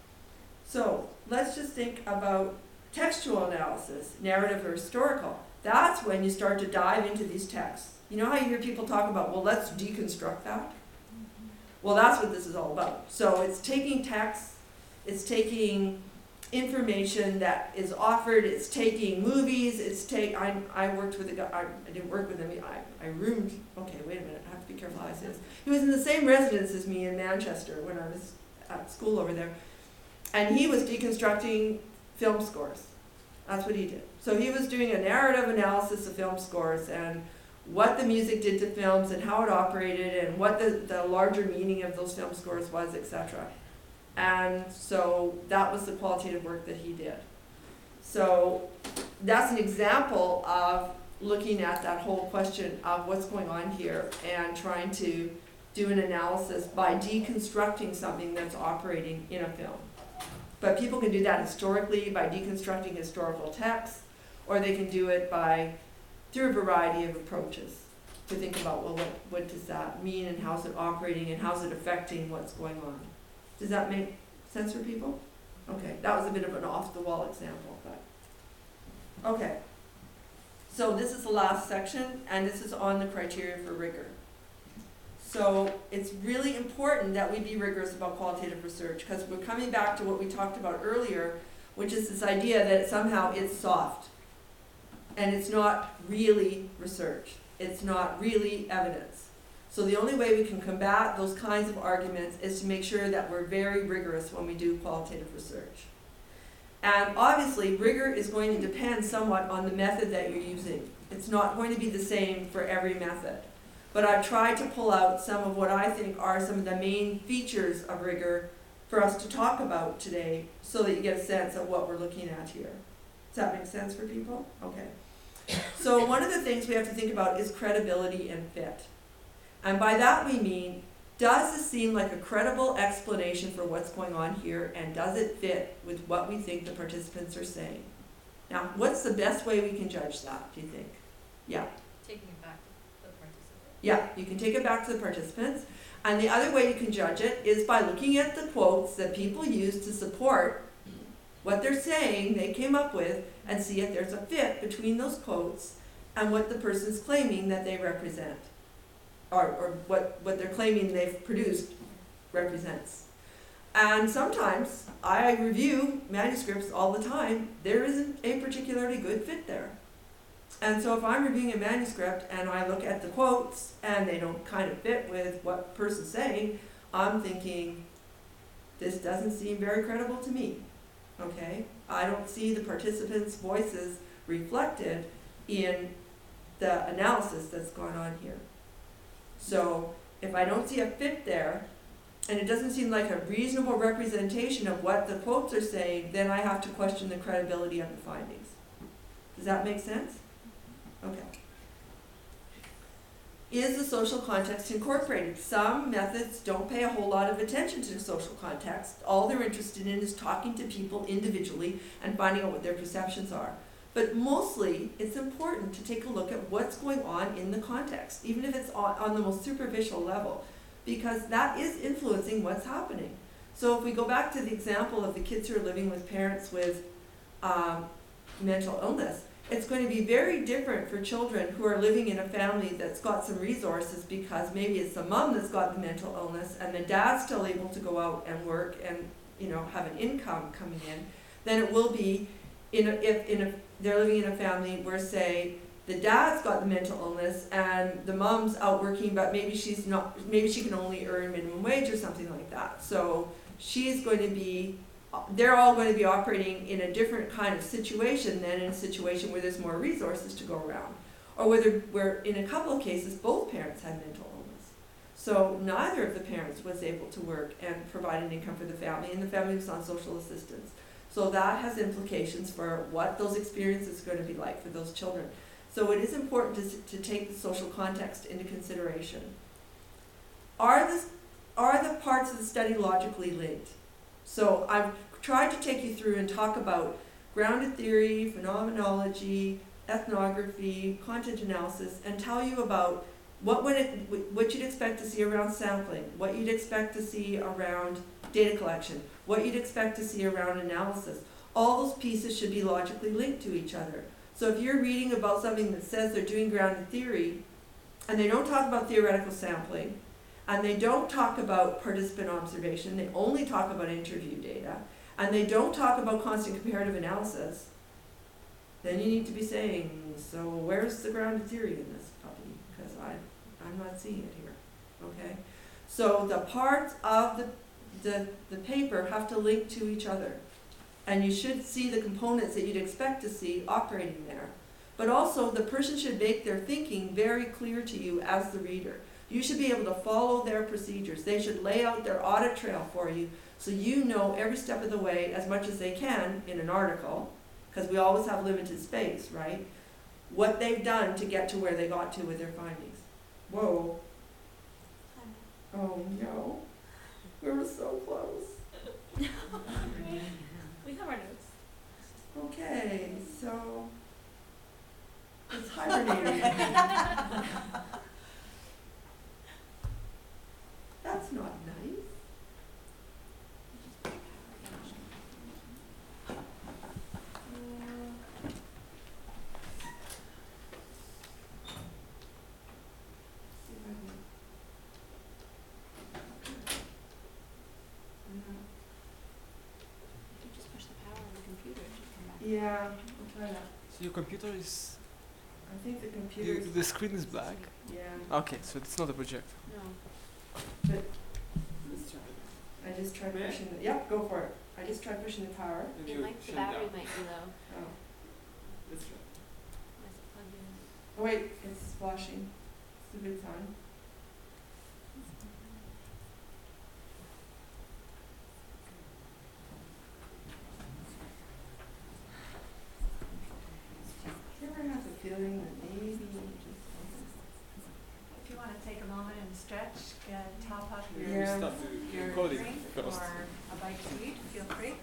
So let's just think about textual analysis, narrative or historical. That's when you start to dive into these texts. You know how you hear people talk about, well, let's deconstruct that? Well, that's what this is all about. So it's taking text, it's taking information that is offered, it's taking movies, I worked with a guy, I didn't work with him, I roomed, okay, wait a minute, I have to be careful how I say this. He was in the same residence as me in Manchester when I was at school over there. And he was deconstructing film scores. That's what he did. So he was doing a narrative analysis of film scores and what the music did to films and how it operated and what the larger meaning of those film scores was, etc. And so that was the qualitative work that he did. So that's an example of looking at that whole question of what's going on here and trying to do an analysis by deconstructing something that's operating in a film. But people can do that historically by deconstructing historical texts, or they can do it through a variety of approaches to think about, well, what does that mean and how's it operating and how's it affecting what's going on. Does that make sense for people? Okay, that was a bit of an off-the-wall example, but okay. So this is the last section, and this is on the criteria for rigor. So it's really important that we be rigorous about qualitative research, because we're coming back to what we talked about earlier, which is this idea that somehow it's soft, and it's not really research. It's not really evidence. So the only way we can combat those kinds of arguments is to make sure that we're very rigorous when we do qualitative research. And obviously, rigor is going to depend somewhat on the method that you're using. It's not going to be the same for every method. But I've tried to pull out some of what I think are some of the main features of rigor for us to talk about today so that you get a sense of what we're looking at here. Does that make sense for people? Okay. So one of the things we have to think about is credibility and fit. And by that we mean, does this seem like a credible explanation for what's going on here, and does it fit with what we think the participants are saying? Now, what's the best way we can judge that, do you think? Yeah. Taking it back to the participant. Yeah, you can take it back to the participants. And the other way you can judge it is by looking at the quotes that people use to support what they're saying they came up with, and see if there's a fit between those quotes and what the person's claiming that they represent, or what they're claiming they've produced represents. And sometimes I review manuscripts all the time. There isn't a particularly good fit there. And so if I'm reviewing a manuscript and I look at the quotes and they don't kind of fit with what the person's saying, I'm thinking, this doesn't seem very credible to me. Okay? I don't see the participants' voices reflected in the analysis that's going on here. So if I don't see a fit there, and it doesn't seem like a reasonable representation of what the quotes are saying, then I have to question the credibility of the findings. Does that make sense? Okay. Is the social context incorporated? Some methods don't pay a whole lot of attention to the social context. All they're interested in is talking to people individually and finding out what their perceptions are. But mostly, it's important to take a look at what's going on in the context, even if it's on the most superficial level, because that is influencing what's happening. So if we go back to the example of the kids who are living with parents with mental illness, it's going to be very different for children who are living in a family that's got some resources, because maybe it's the mom that's got the mental illness and the dad's still able to go out and work and, you know, have an income coming in, than it will be if they're living in a family where, say, the dad's got the mental illness and the mom's out working, but maybe she's not, maybe she can only earn minimum wage or something like that. So she's going to be, they're all going to be operating in a different kind of situation than in a situation where there's more resources to go around. Or where in a couple of cases, both parents had mental illness. So neither of the parents was able to work and provide an income for the family, and the family was on social assistance. So that has implications for what those experiences are going to be like for those children. So it is important to take the social context into consideration. Are the parts of the study logically linked? So I've tried to take you through and talk about grounded theory, phenomenology, ethnography, content analysis, and tell you about what you'd expect to see around sampling, what you'd expect to see around data collection, what you'd expect to see around analysis. All those pieces should be logically linked to each other. So if you're reading about something that says they're doing grounded theory, and they don't talk about theoretical sampling, and they don't talk about participant observation, they only talk about interview data, and they don't talk about constant comparative analysis, then you need to be saying, so where's the grounded theory in this puppy? Because I'm not seeing it here, okay? So the parts of the paper have to link to each other. And you should see the components that you'd expect to see operating there. But also, the person should make their thinking very clear to you as the reader. You should be able to follow their procedures. They should lay out their audit trail for you so you know every step of the way as much as they can in an article, because we always have limited space, right? What they've done to get to where they got to with their findings. Whoa. Oh no. We were so close. We have our notes. Okay, so it's hibernating. That's not nice. See if I can- You just push the power on the computer, it should come back. Yeah, I'll try that. So your computer is I think the computer's, the screen is black. yeah, Okay, so it's not a projector. No. but I just tried pushing the, yep, go for it. I just tried pushing the power. It might, the battery might be low. Oh, Why is it plugged in? oh wait, it's flashing. It's a good sign. Ever has a feeling that maybe just If you want to take a moment and stretch, get top up Yeah. your, Start your recording drink first. or a bite to eat, feel free.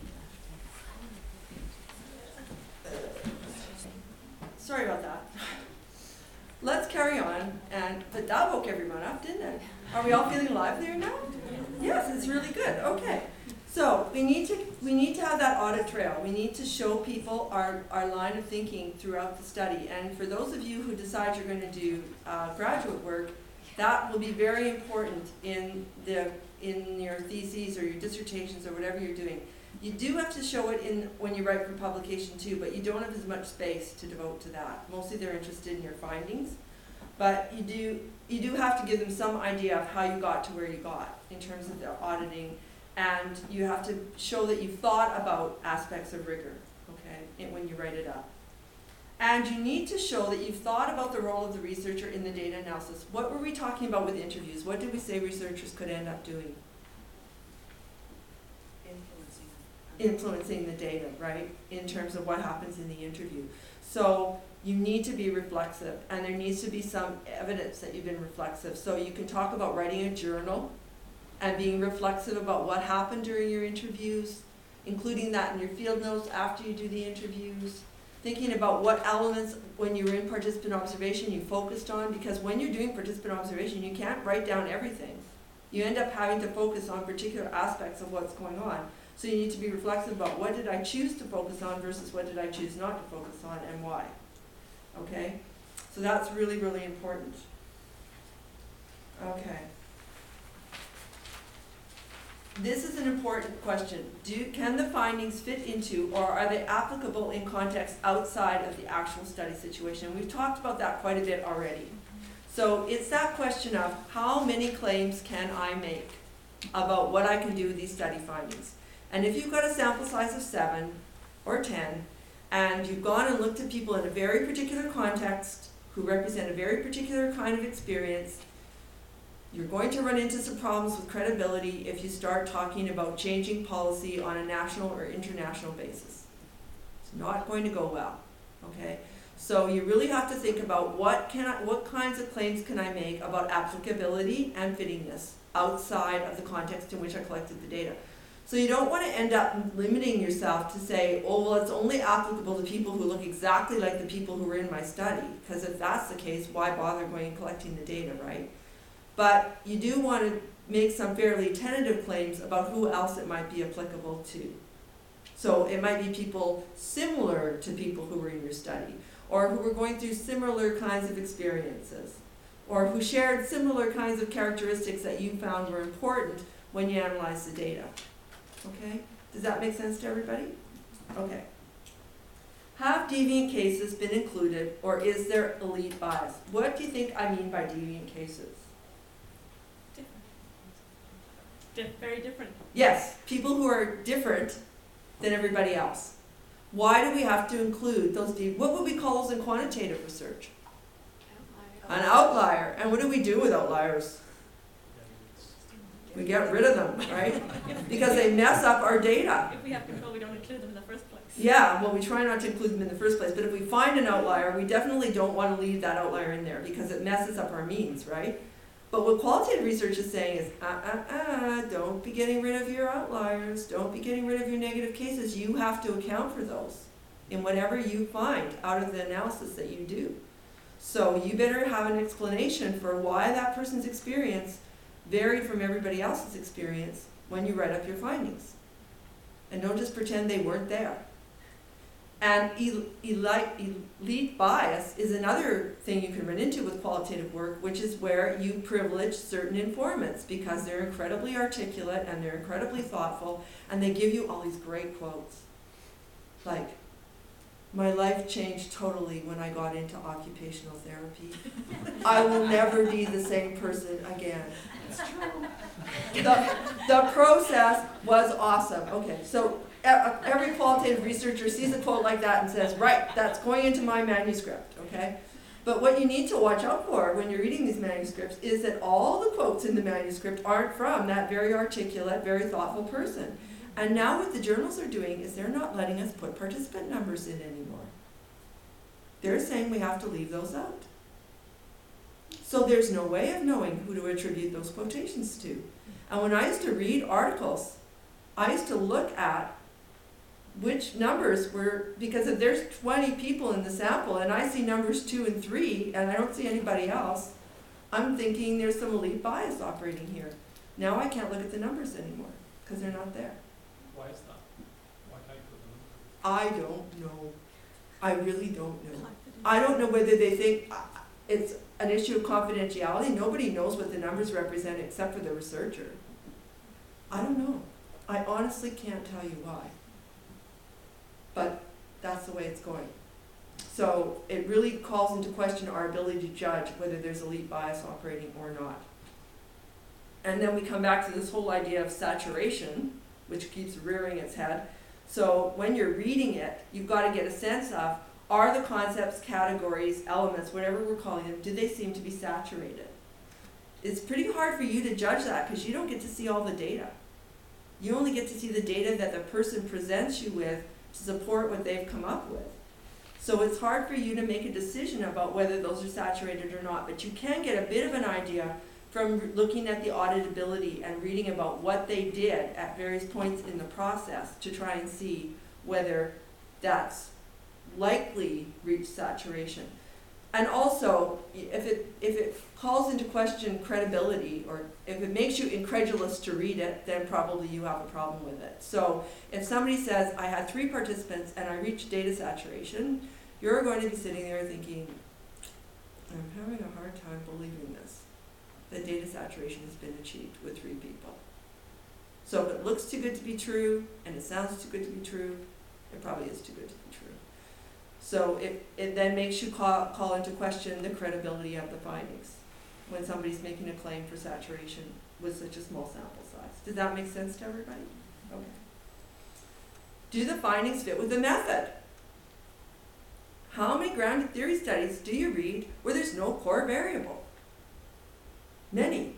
Sorry about that. Let's carry on, but that woke everyone up, didn't it? Are we all feeling livelier now? Yes, it's really good, okay. So, we need to have that audit trail. We need to show people our line of thinking throughout the study. And for those of you who decide you're going to do graduate work, that will be very important in your theses or your dissertations or whatever you're doing. You do have to show it when you write for publication too, but you don't have as much space to devote to that. Mostly they're interested in your findings, but you do have to give them some idea of how you got to where you got in terms of the auditing, and you have to show that you've thought about aspects of rigor, okay, when you write it up. And you need to show that you've thought about the role of the researcher in the data analysis. What were we talking about with interviews? What did we say researchers could end up doing? influencing the data, right, in terms of what happens in the interview. So you need to be reflexive, and there needs to be some evidence that you've been reflexive. So you can talk about writing a journal and being reflexive about what happened during your interviews, including that in your field notes after you do the interviews, thinking about what elements when you were in participant observation you focused on, because when you're doing participant observation you can't write down everything. You end up having to focus on particular aspects of what's going on. So you need to be reflexive about what did I choose to focus on versus what did I choose not to focus on and why. Okay? So that's really, really important. Okay. This is an important question. Can the findings fit into, or are they applicable in context outside of the actual study situation? We've talked about that quite a bit already. So it's that question of how many claims can I make about what I can do with these study findings? And if you've got a sample size of 7 or 10, and you've gone and looked at people in a very particular context who represent a very particular kind of experience, you're going to run into some problems with credibility if you start talking about changing policy on a national or international basis. It's not going to go well, okay? So you really have to think about what kinds of claims can I make about applicability and fittingness outside of the context in which I collected the data. So you don't want to end up limiting yourself to say, oh, well, it's only applicable to people who look exactly like the people who were in my study, because if that's the case, why bother going and collecting the data, right? But you do want to make some fairly tentative claims about who else it might be applicable to. So it might be people similar to people who were in your study, or who were going through similar kinds of experiences, or who shared similar kinds of characteristics that you found were important when you analyzed the data. Okay? Does that make sense to everybody? Okay. Have deviant cases been included, or is there elite bias? What do you think I mean by deviant cases? Very different. Yes, people who are different than everybody else. Why do we have to include those what would we call those in quantitative research? An outlier. And what do we do with outliers? We get rid of them, right? Because they mess up our data. If we have control, we don't include them in the first place. Yeah, well, we try not to include them in the first place, but if we find an outlier, we definitely don't want to leave that outlier in there because it messes up our means, right? But what qualitative research is saying is, don't be getting rid of your outliers, don't be getting rid of your negative cases. You have to account for those in whatever you find out of the analysis that you do. So you better have an explanation for why that person's experience varied from everybody else's experience when you write up your findings. And don't just pretend they weren't there. And elite bias is another thing you can run into with qualitative work, which is where you privilege certain informants because they're incredibly articulate and they're incredibly thoughtful and they give you all these great quotes. Like, my life changed totally when I got into occupational therapy. I will never be the same person again. It's true. The process was awesome. Okay, so every qualitative researcher sees a quote like that and says, right, that's going into my manuscript, okay? But what you need to watch out for when you're reading these manuscripts is that all the quotes in the manuscript aren't from that very articulate, very thoughtful person. And now what the journals are doing is they're not letting us put participant numbers in anymore. They're saying we have to leave those out. So there's no way of knowing who to attribute those quotations to. And when I used to read articles, I used to look at which numbers were, because if there's 20 people in the sample and I see numbers 2 and 3 and I don't see anybody else, I'm thinking there's some elite bias operating here. Now I can't look at the numbers anymore because they're not there. Why is that? Why can't you put them? I don't know. I really don't know. I don't know whether they think it's an issue of confidentiality. Nobody knows what the numbers represent except for the researcher. I don't know. I honestly can't tell you why. But that's the way it's going. So it really calls into question our ability to judge whether there's elite bias operating or not. And then we come back to this whole idea of saturation, which keeps rearing its head. So when you're reading it, you've got to get a sense of, are the concepts, categories, elements, whatever we're calling them, do they seem to be saturated? It's pretty hard for you to judge that because you don't get to see all the data. You only get to see the data that the person presents you with to support what they've come up with. So it's hard for you to make a decision about whether those are saturated or not, but you can get a bit of an idea from looking at the auditability and reading about what they did at various points in the process to try and see whether that's likely reached saturation. And also, if it calls into question credibility, or if it makes you incredulous to read it, then probably you have a problem with it. So if somebody says, I had 3 participants and I reached data saturation, you're going to be sitting there thinking, I'm having a hard time believing this, that data saturation has been achieved with 3 people. So if it looks too good to be true, and it sounds too good to be true, it probably is too good to be true. So it then makes you call into question the credibility of the findings when somebody's making a claim for saturation with such a small sample size. Does that make sense to everybody? Okay. Do the findings fit with the method? How many grounded theory studies do you read where there's no core variable? Many.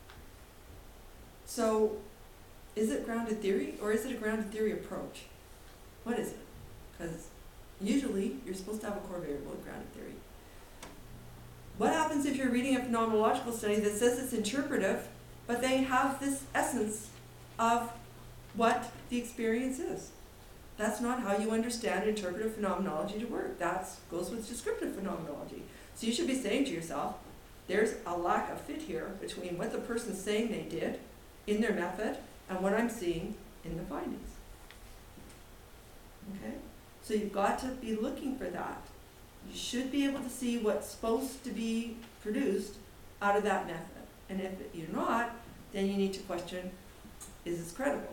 So is it grounded theory, or is it a grounded theory approach? What is it? Because usually you're supposed to have a core variable in grounded theory. What happens if you're reading a phenomenological study that says it's interpretive, but they have this essence of what the experience is? That's not how you understand interpretive phenomenology to work. That goes with descriptive phenomenology. So you should be saying to yourself, there's a lack of fit here between what the person's saying they did in their method and what I'm seeing in the findings. Okay? So you've got to be looking for that. You should be able to see what's supposed to be produced out of that method. And if you're not, then you need to question, is this credible?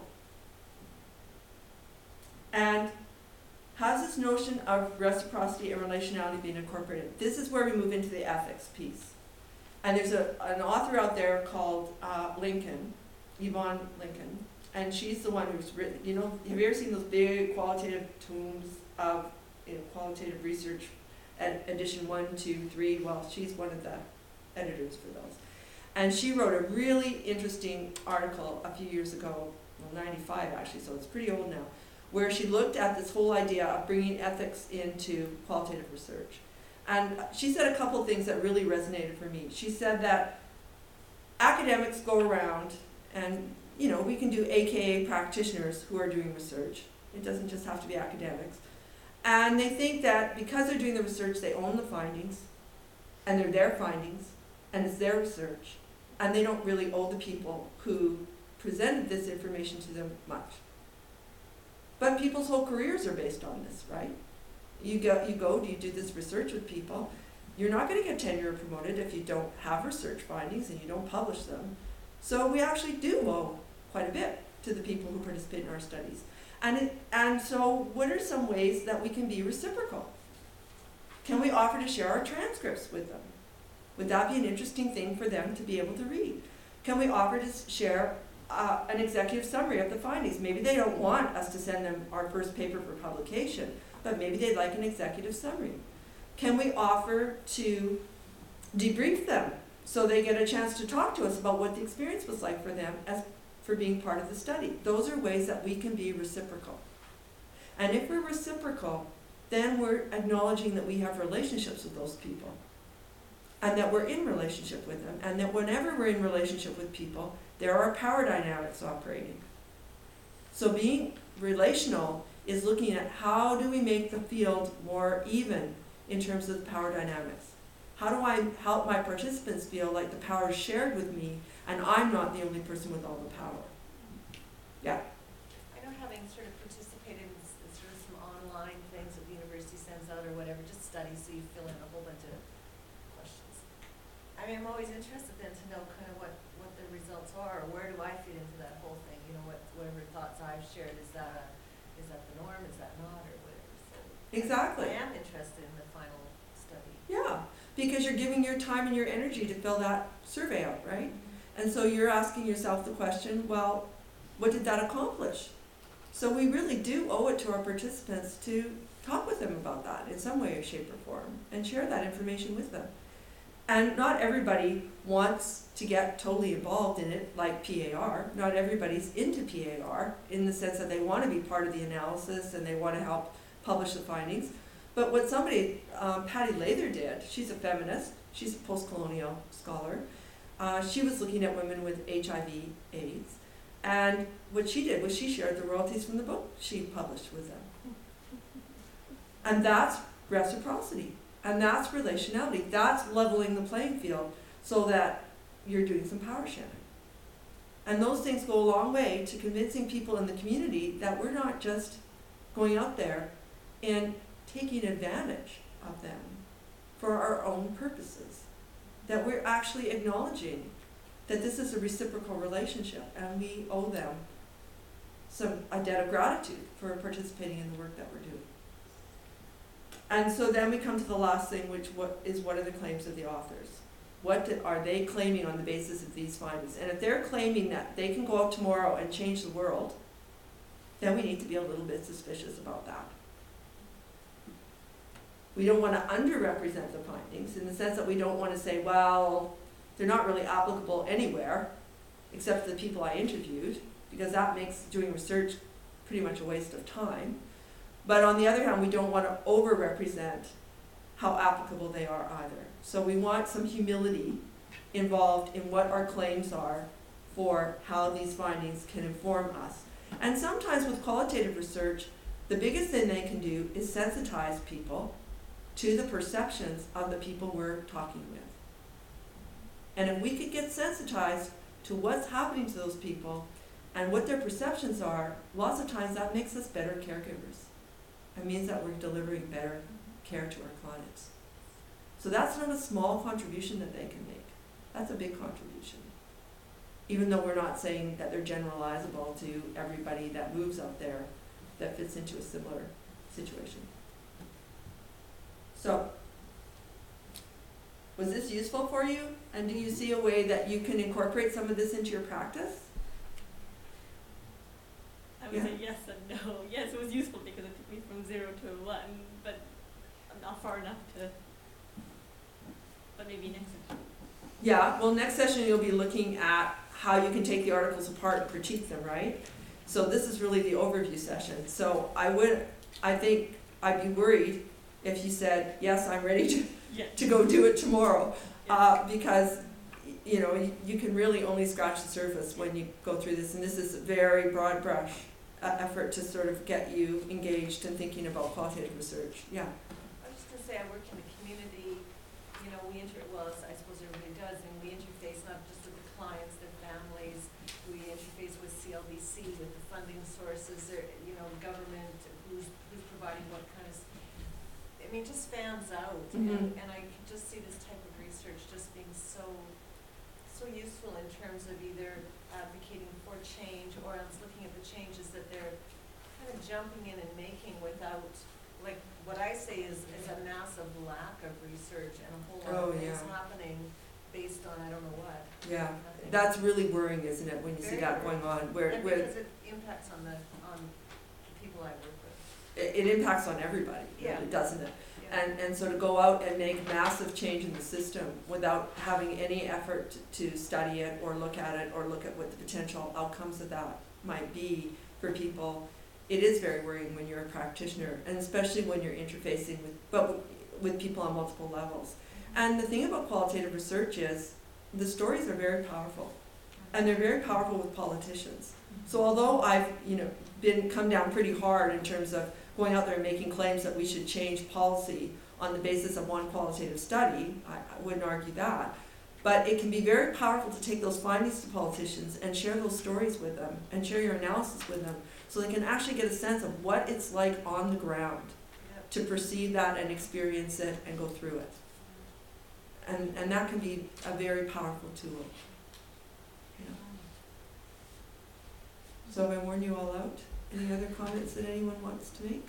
And has this notion of reciprocity and relationality been incorporated? This is where we move into the ethics piece. And there's an author out there called Lincoln, Yvonne Lincoln, and she's the one who's written, have you ever seen those big qualitative tomes of qualitative research at edition 1, 2, 3? Well, she's one of the editors for those. And she wrote a really interesting article a few years ago, well, 95 actually, so it's pretty old now, where she looked at this whole idea of bringing ethics into qualitative research. And she said a couple of things that really resonated for me. She said that academics go around and, we can do AKA practitioners who are doing research. It doesn't just have to be academics. And they think that because they're doing the research, they own the findings, and they're their findings, and it's their research, and they don't really owe the people who presented this information to them much. But people's whole careers are based on this, right? You do this research with people. You're not going to get tenure or promoted if you don't have research findings and you don't publish them. So we actually do owe quite a bit to the people who participate in our studies. And so what are some ways that we can be reciprocal? Can we offer to share our transcripts with them? Would that be an interesting thing for them to be able to read? Can we offer to share an executive summary of the findings? Maybe they don't want us to send them our first paper for publication, but maybe they'd like an executive summary. Can we offer to debrief them so they get a chance to talk to us about what the experience was like for them as for being part of the study? Those are ways that we can be reciprocal. And if we're reciprocal, then we're acknowledging that we have relationships with those people, and that we're in relationship with them, and that whenever we're in relationship with people, there are power dynamics operating. So being relational is looking at how do we make the field more even in terms of the power dynamics. How do I help my participants feel like the power is shared with me and I'm not the only person with all the power? Yeah. I know, having sort of participated in sort of some online things that the university sends out or whatever, just studies, so you fill in a whole bunch of questions. I mean, I'm always interested then to know kind of what the results are, or where do I fit into that whole thing? Whatever thoughts I've shared, is that the norm, is that not, or whatever. So Exactly. I am interested in the final study. Yeah, because you're giving your time and your energy to fill that survey out, right? And so you're asking yourself the question, well, what did that accomplish? So we really do owe it to our participants to talk with them about that in some way or shape or form and share that information with them. And not everybody wants to get totally involved in it like PAR. Not everybody's into PAR in the sense that they want to be part of the analysis and they want to help publish the findings. But what somebody, Patty Lather did, she's a feminist, she's a post-colonial scholar, she was looking at women with HIV/AIDS, and what she did was she shared the royalties from the book she published with them. And that's reciprocity, and that's relationality, that's leveling the playing field so that you're doing some power sharing. And those things go a long way to convincing people in the community that we're not just going out there and taking advantage of them for our own purposes. That we're actually acknowledging that this is a reciprocal relationship and we owe them a debt of gratitude for participating in the work that we're doing. And so then we come to the last thing, which what are the claims of the authors? Are they claiming on the basis of these findings? And if they're claiming that they can go out tomorrow and change the world, then we need to be a little bit suspicious about that. We don't want to underrepresent the findings in the sense that we don't want to say, well, they're not really applicable anywhere except for the people I interviewed, because that makes doing research pretty much a waste of time. But on the other hand, we don't want to overrepresent how applicable they are either. So we want some humility involved in what our claims are for how these findings can inform us. And sometimes with qualitative research, the biggest thing they can do is sensitize people to the perceptions of the people we're talking with. And if we could get sensitized to what's happening to those people and what their perceptions are, lots of times that makes us better caregivers. It means that we're delivering better care to our clients. So that's not a small contribution that they can make. That's a big contribution. Even though we're not saying that they're generalizable to everybody that moves out there that fits into a similar situation. So, was this useful for you? And do you see a way that you can incorporate some of this into your practice? I would say yes and no. Yes, it was useful because it took me from 0 to 1, but I'm not far enough to, but maybe next session. Yeah, well, next session you'll be looking at how you can take the articles apart and critique them, right? So this is really the overview session. So I think I'd be worried if you said, yes, I'm ready to go do it tomorrow. Because, you know, you can really only scratch the surface when you go through this. And this is a very broad brush effort to sort of get you engaged and thinking about qualitative research. Yeah. I was just going to say, I work in the community, you know, I suppose everybody does, and we interface not just with the clients, their families, we interface with CLBC, with the funding sources, you know, government, who's providing what kind of, I mean, just fans out, Mm-hmm. and I can just see this type of research just being so useful in terms of either advocating for change or else looking at the changes that they're kind of jumping in and making without, like, what I say is a massive lack of research and a whole lot of things happening based on I don't know what. Yeah, Nothing. that's really worrying, isn't it, when you see that going on? And because it impacts on the people I work with. It impacts on everybody, really, doesn't it? And so to go out and make massive change in the system without having any effort to study it or look at what the potential outcomes of that might be for people, it is very worrying when you're a practitioner, and especially when you're interfacing with people on multiple levels. And the thing about qualitative research is the stories are very powerful, and they're very powerful with politicians. So although I've come down pretty hard in terms of going out there and making claims that we should change policy on the basis of one qualitative study, I wouldn't argue that. But it can be very powerful to take those findings to politicians and share those stories with them and share your analysis with them so they can actually get a sense of what it's like on the ground to perceive that and experience it and go through it. And that can be a very powerful tool. Yeah. So have I worn you all out? Any other comments that anyone wants to make?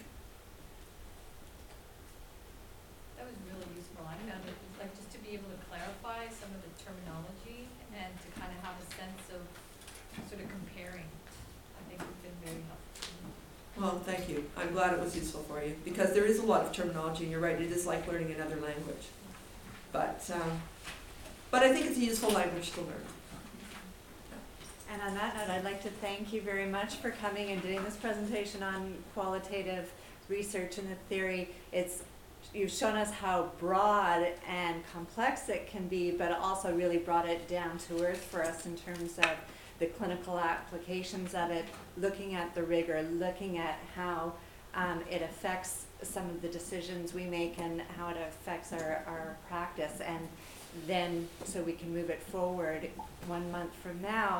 That was really useful. I found it, like, just to be able to clarify some of the terminology and to kind of have a sense of sort of comparing. I think it's been very helpful. Well, thank you. I'm glad it was useful for you because there is a lot of terminology and you're right, it is like learning another language. But I think it's a useful language to learn. And on that note, I'd like to thank you very much for coming and doing this presentation on qualitative research and the theory. You've shown us how broad and complex it can be, but also really brought it down to earth for us in terms of the clinical applications of it, looking at the rigor, looking at how it affects some of the decisions we make and how it affects our practice. And then, so we can move it forward 1 month from now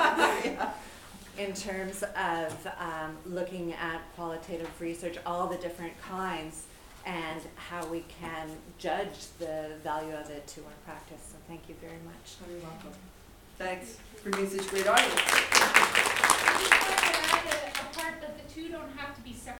in terms of looking at qualitative research, all the different kinds, and how we can judge the value of it to our practice. So thank you very much. You're welcome. Thanks for being such a great audience. I just wanted to add a part that the two don't have to be separate.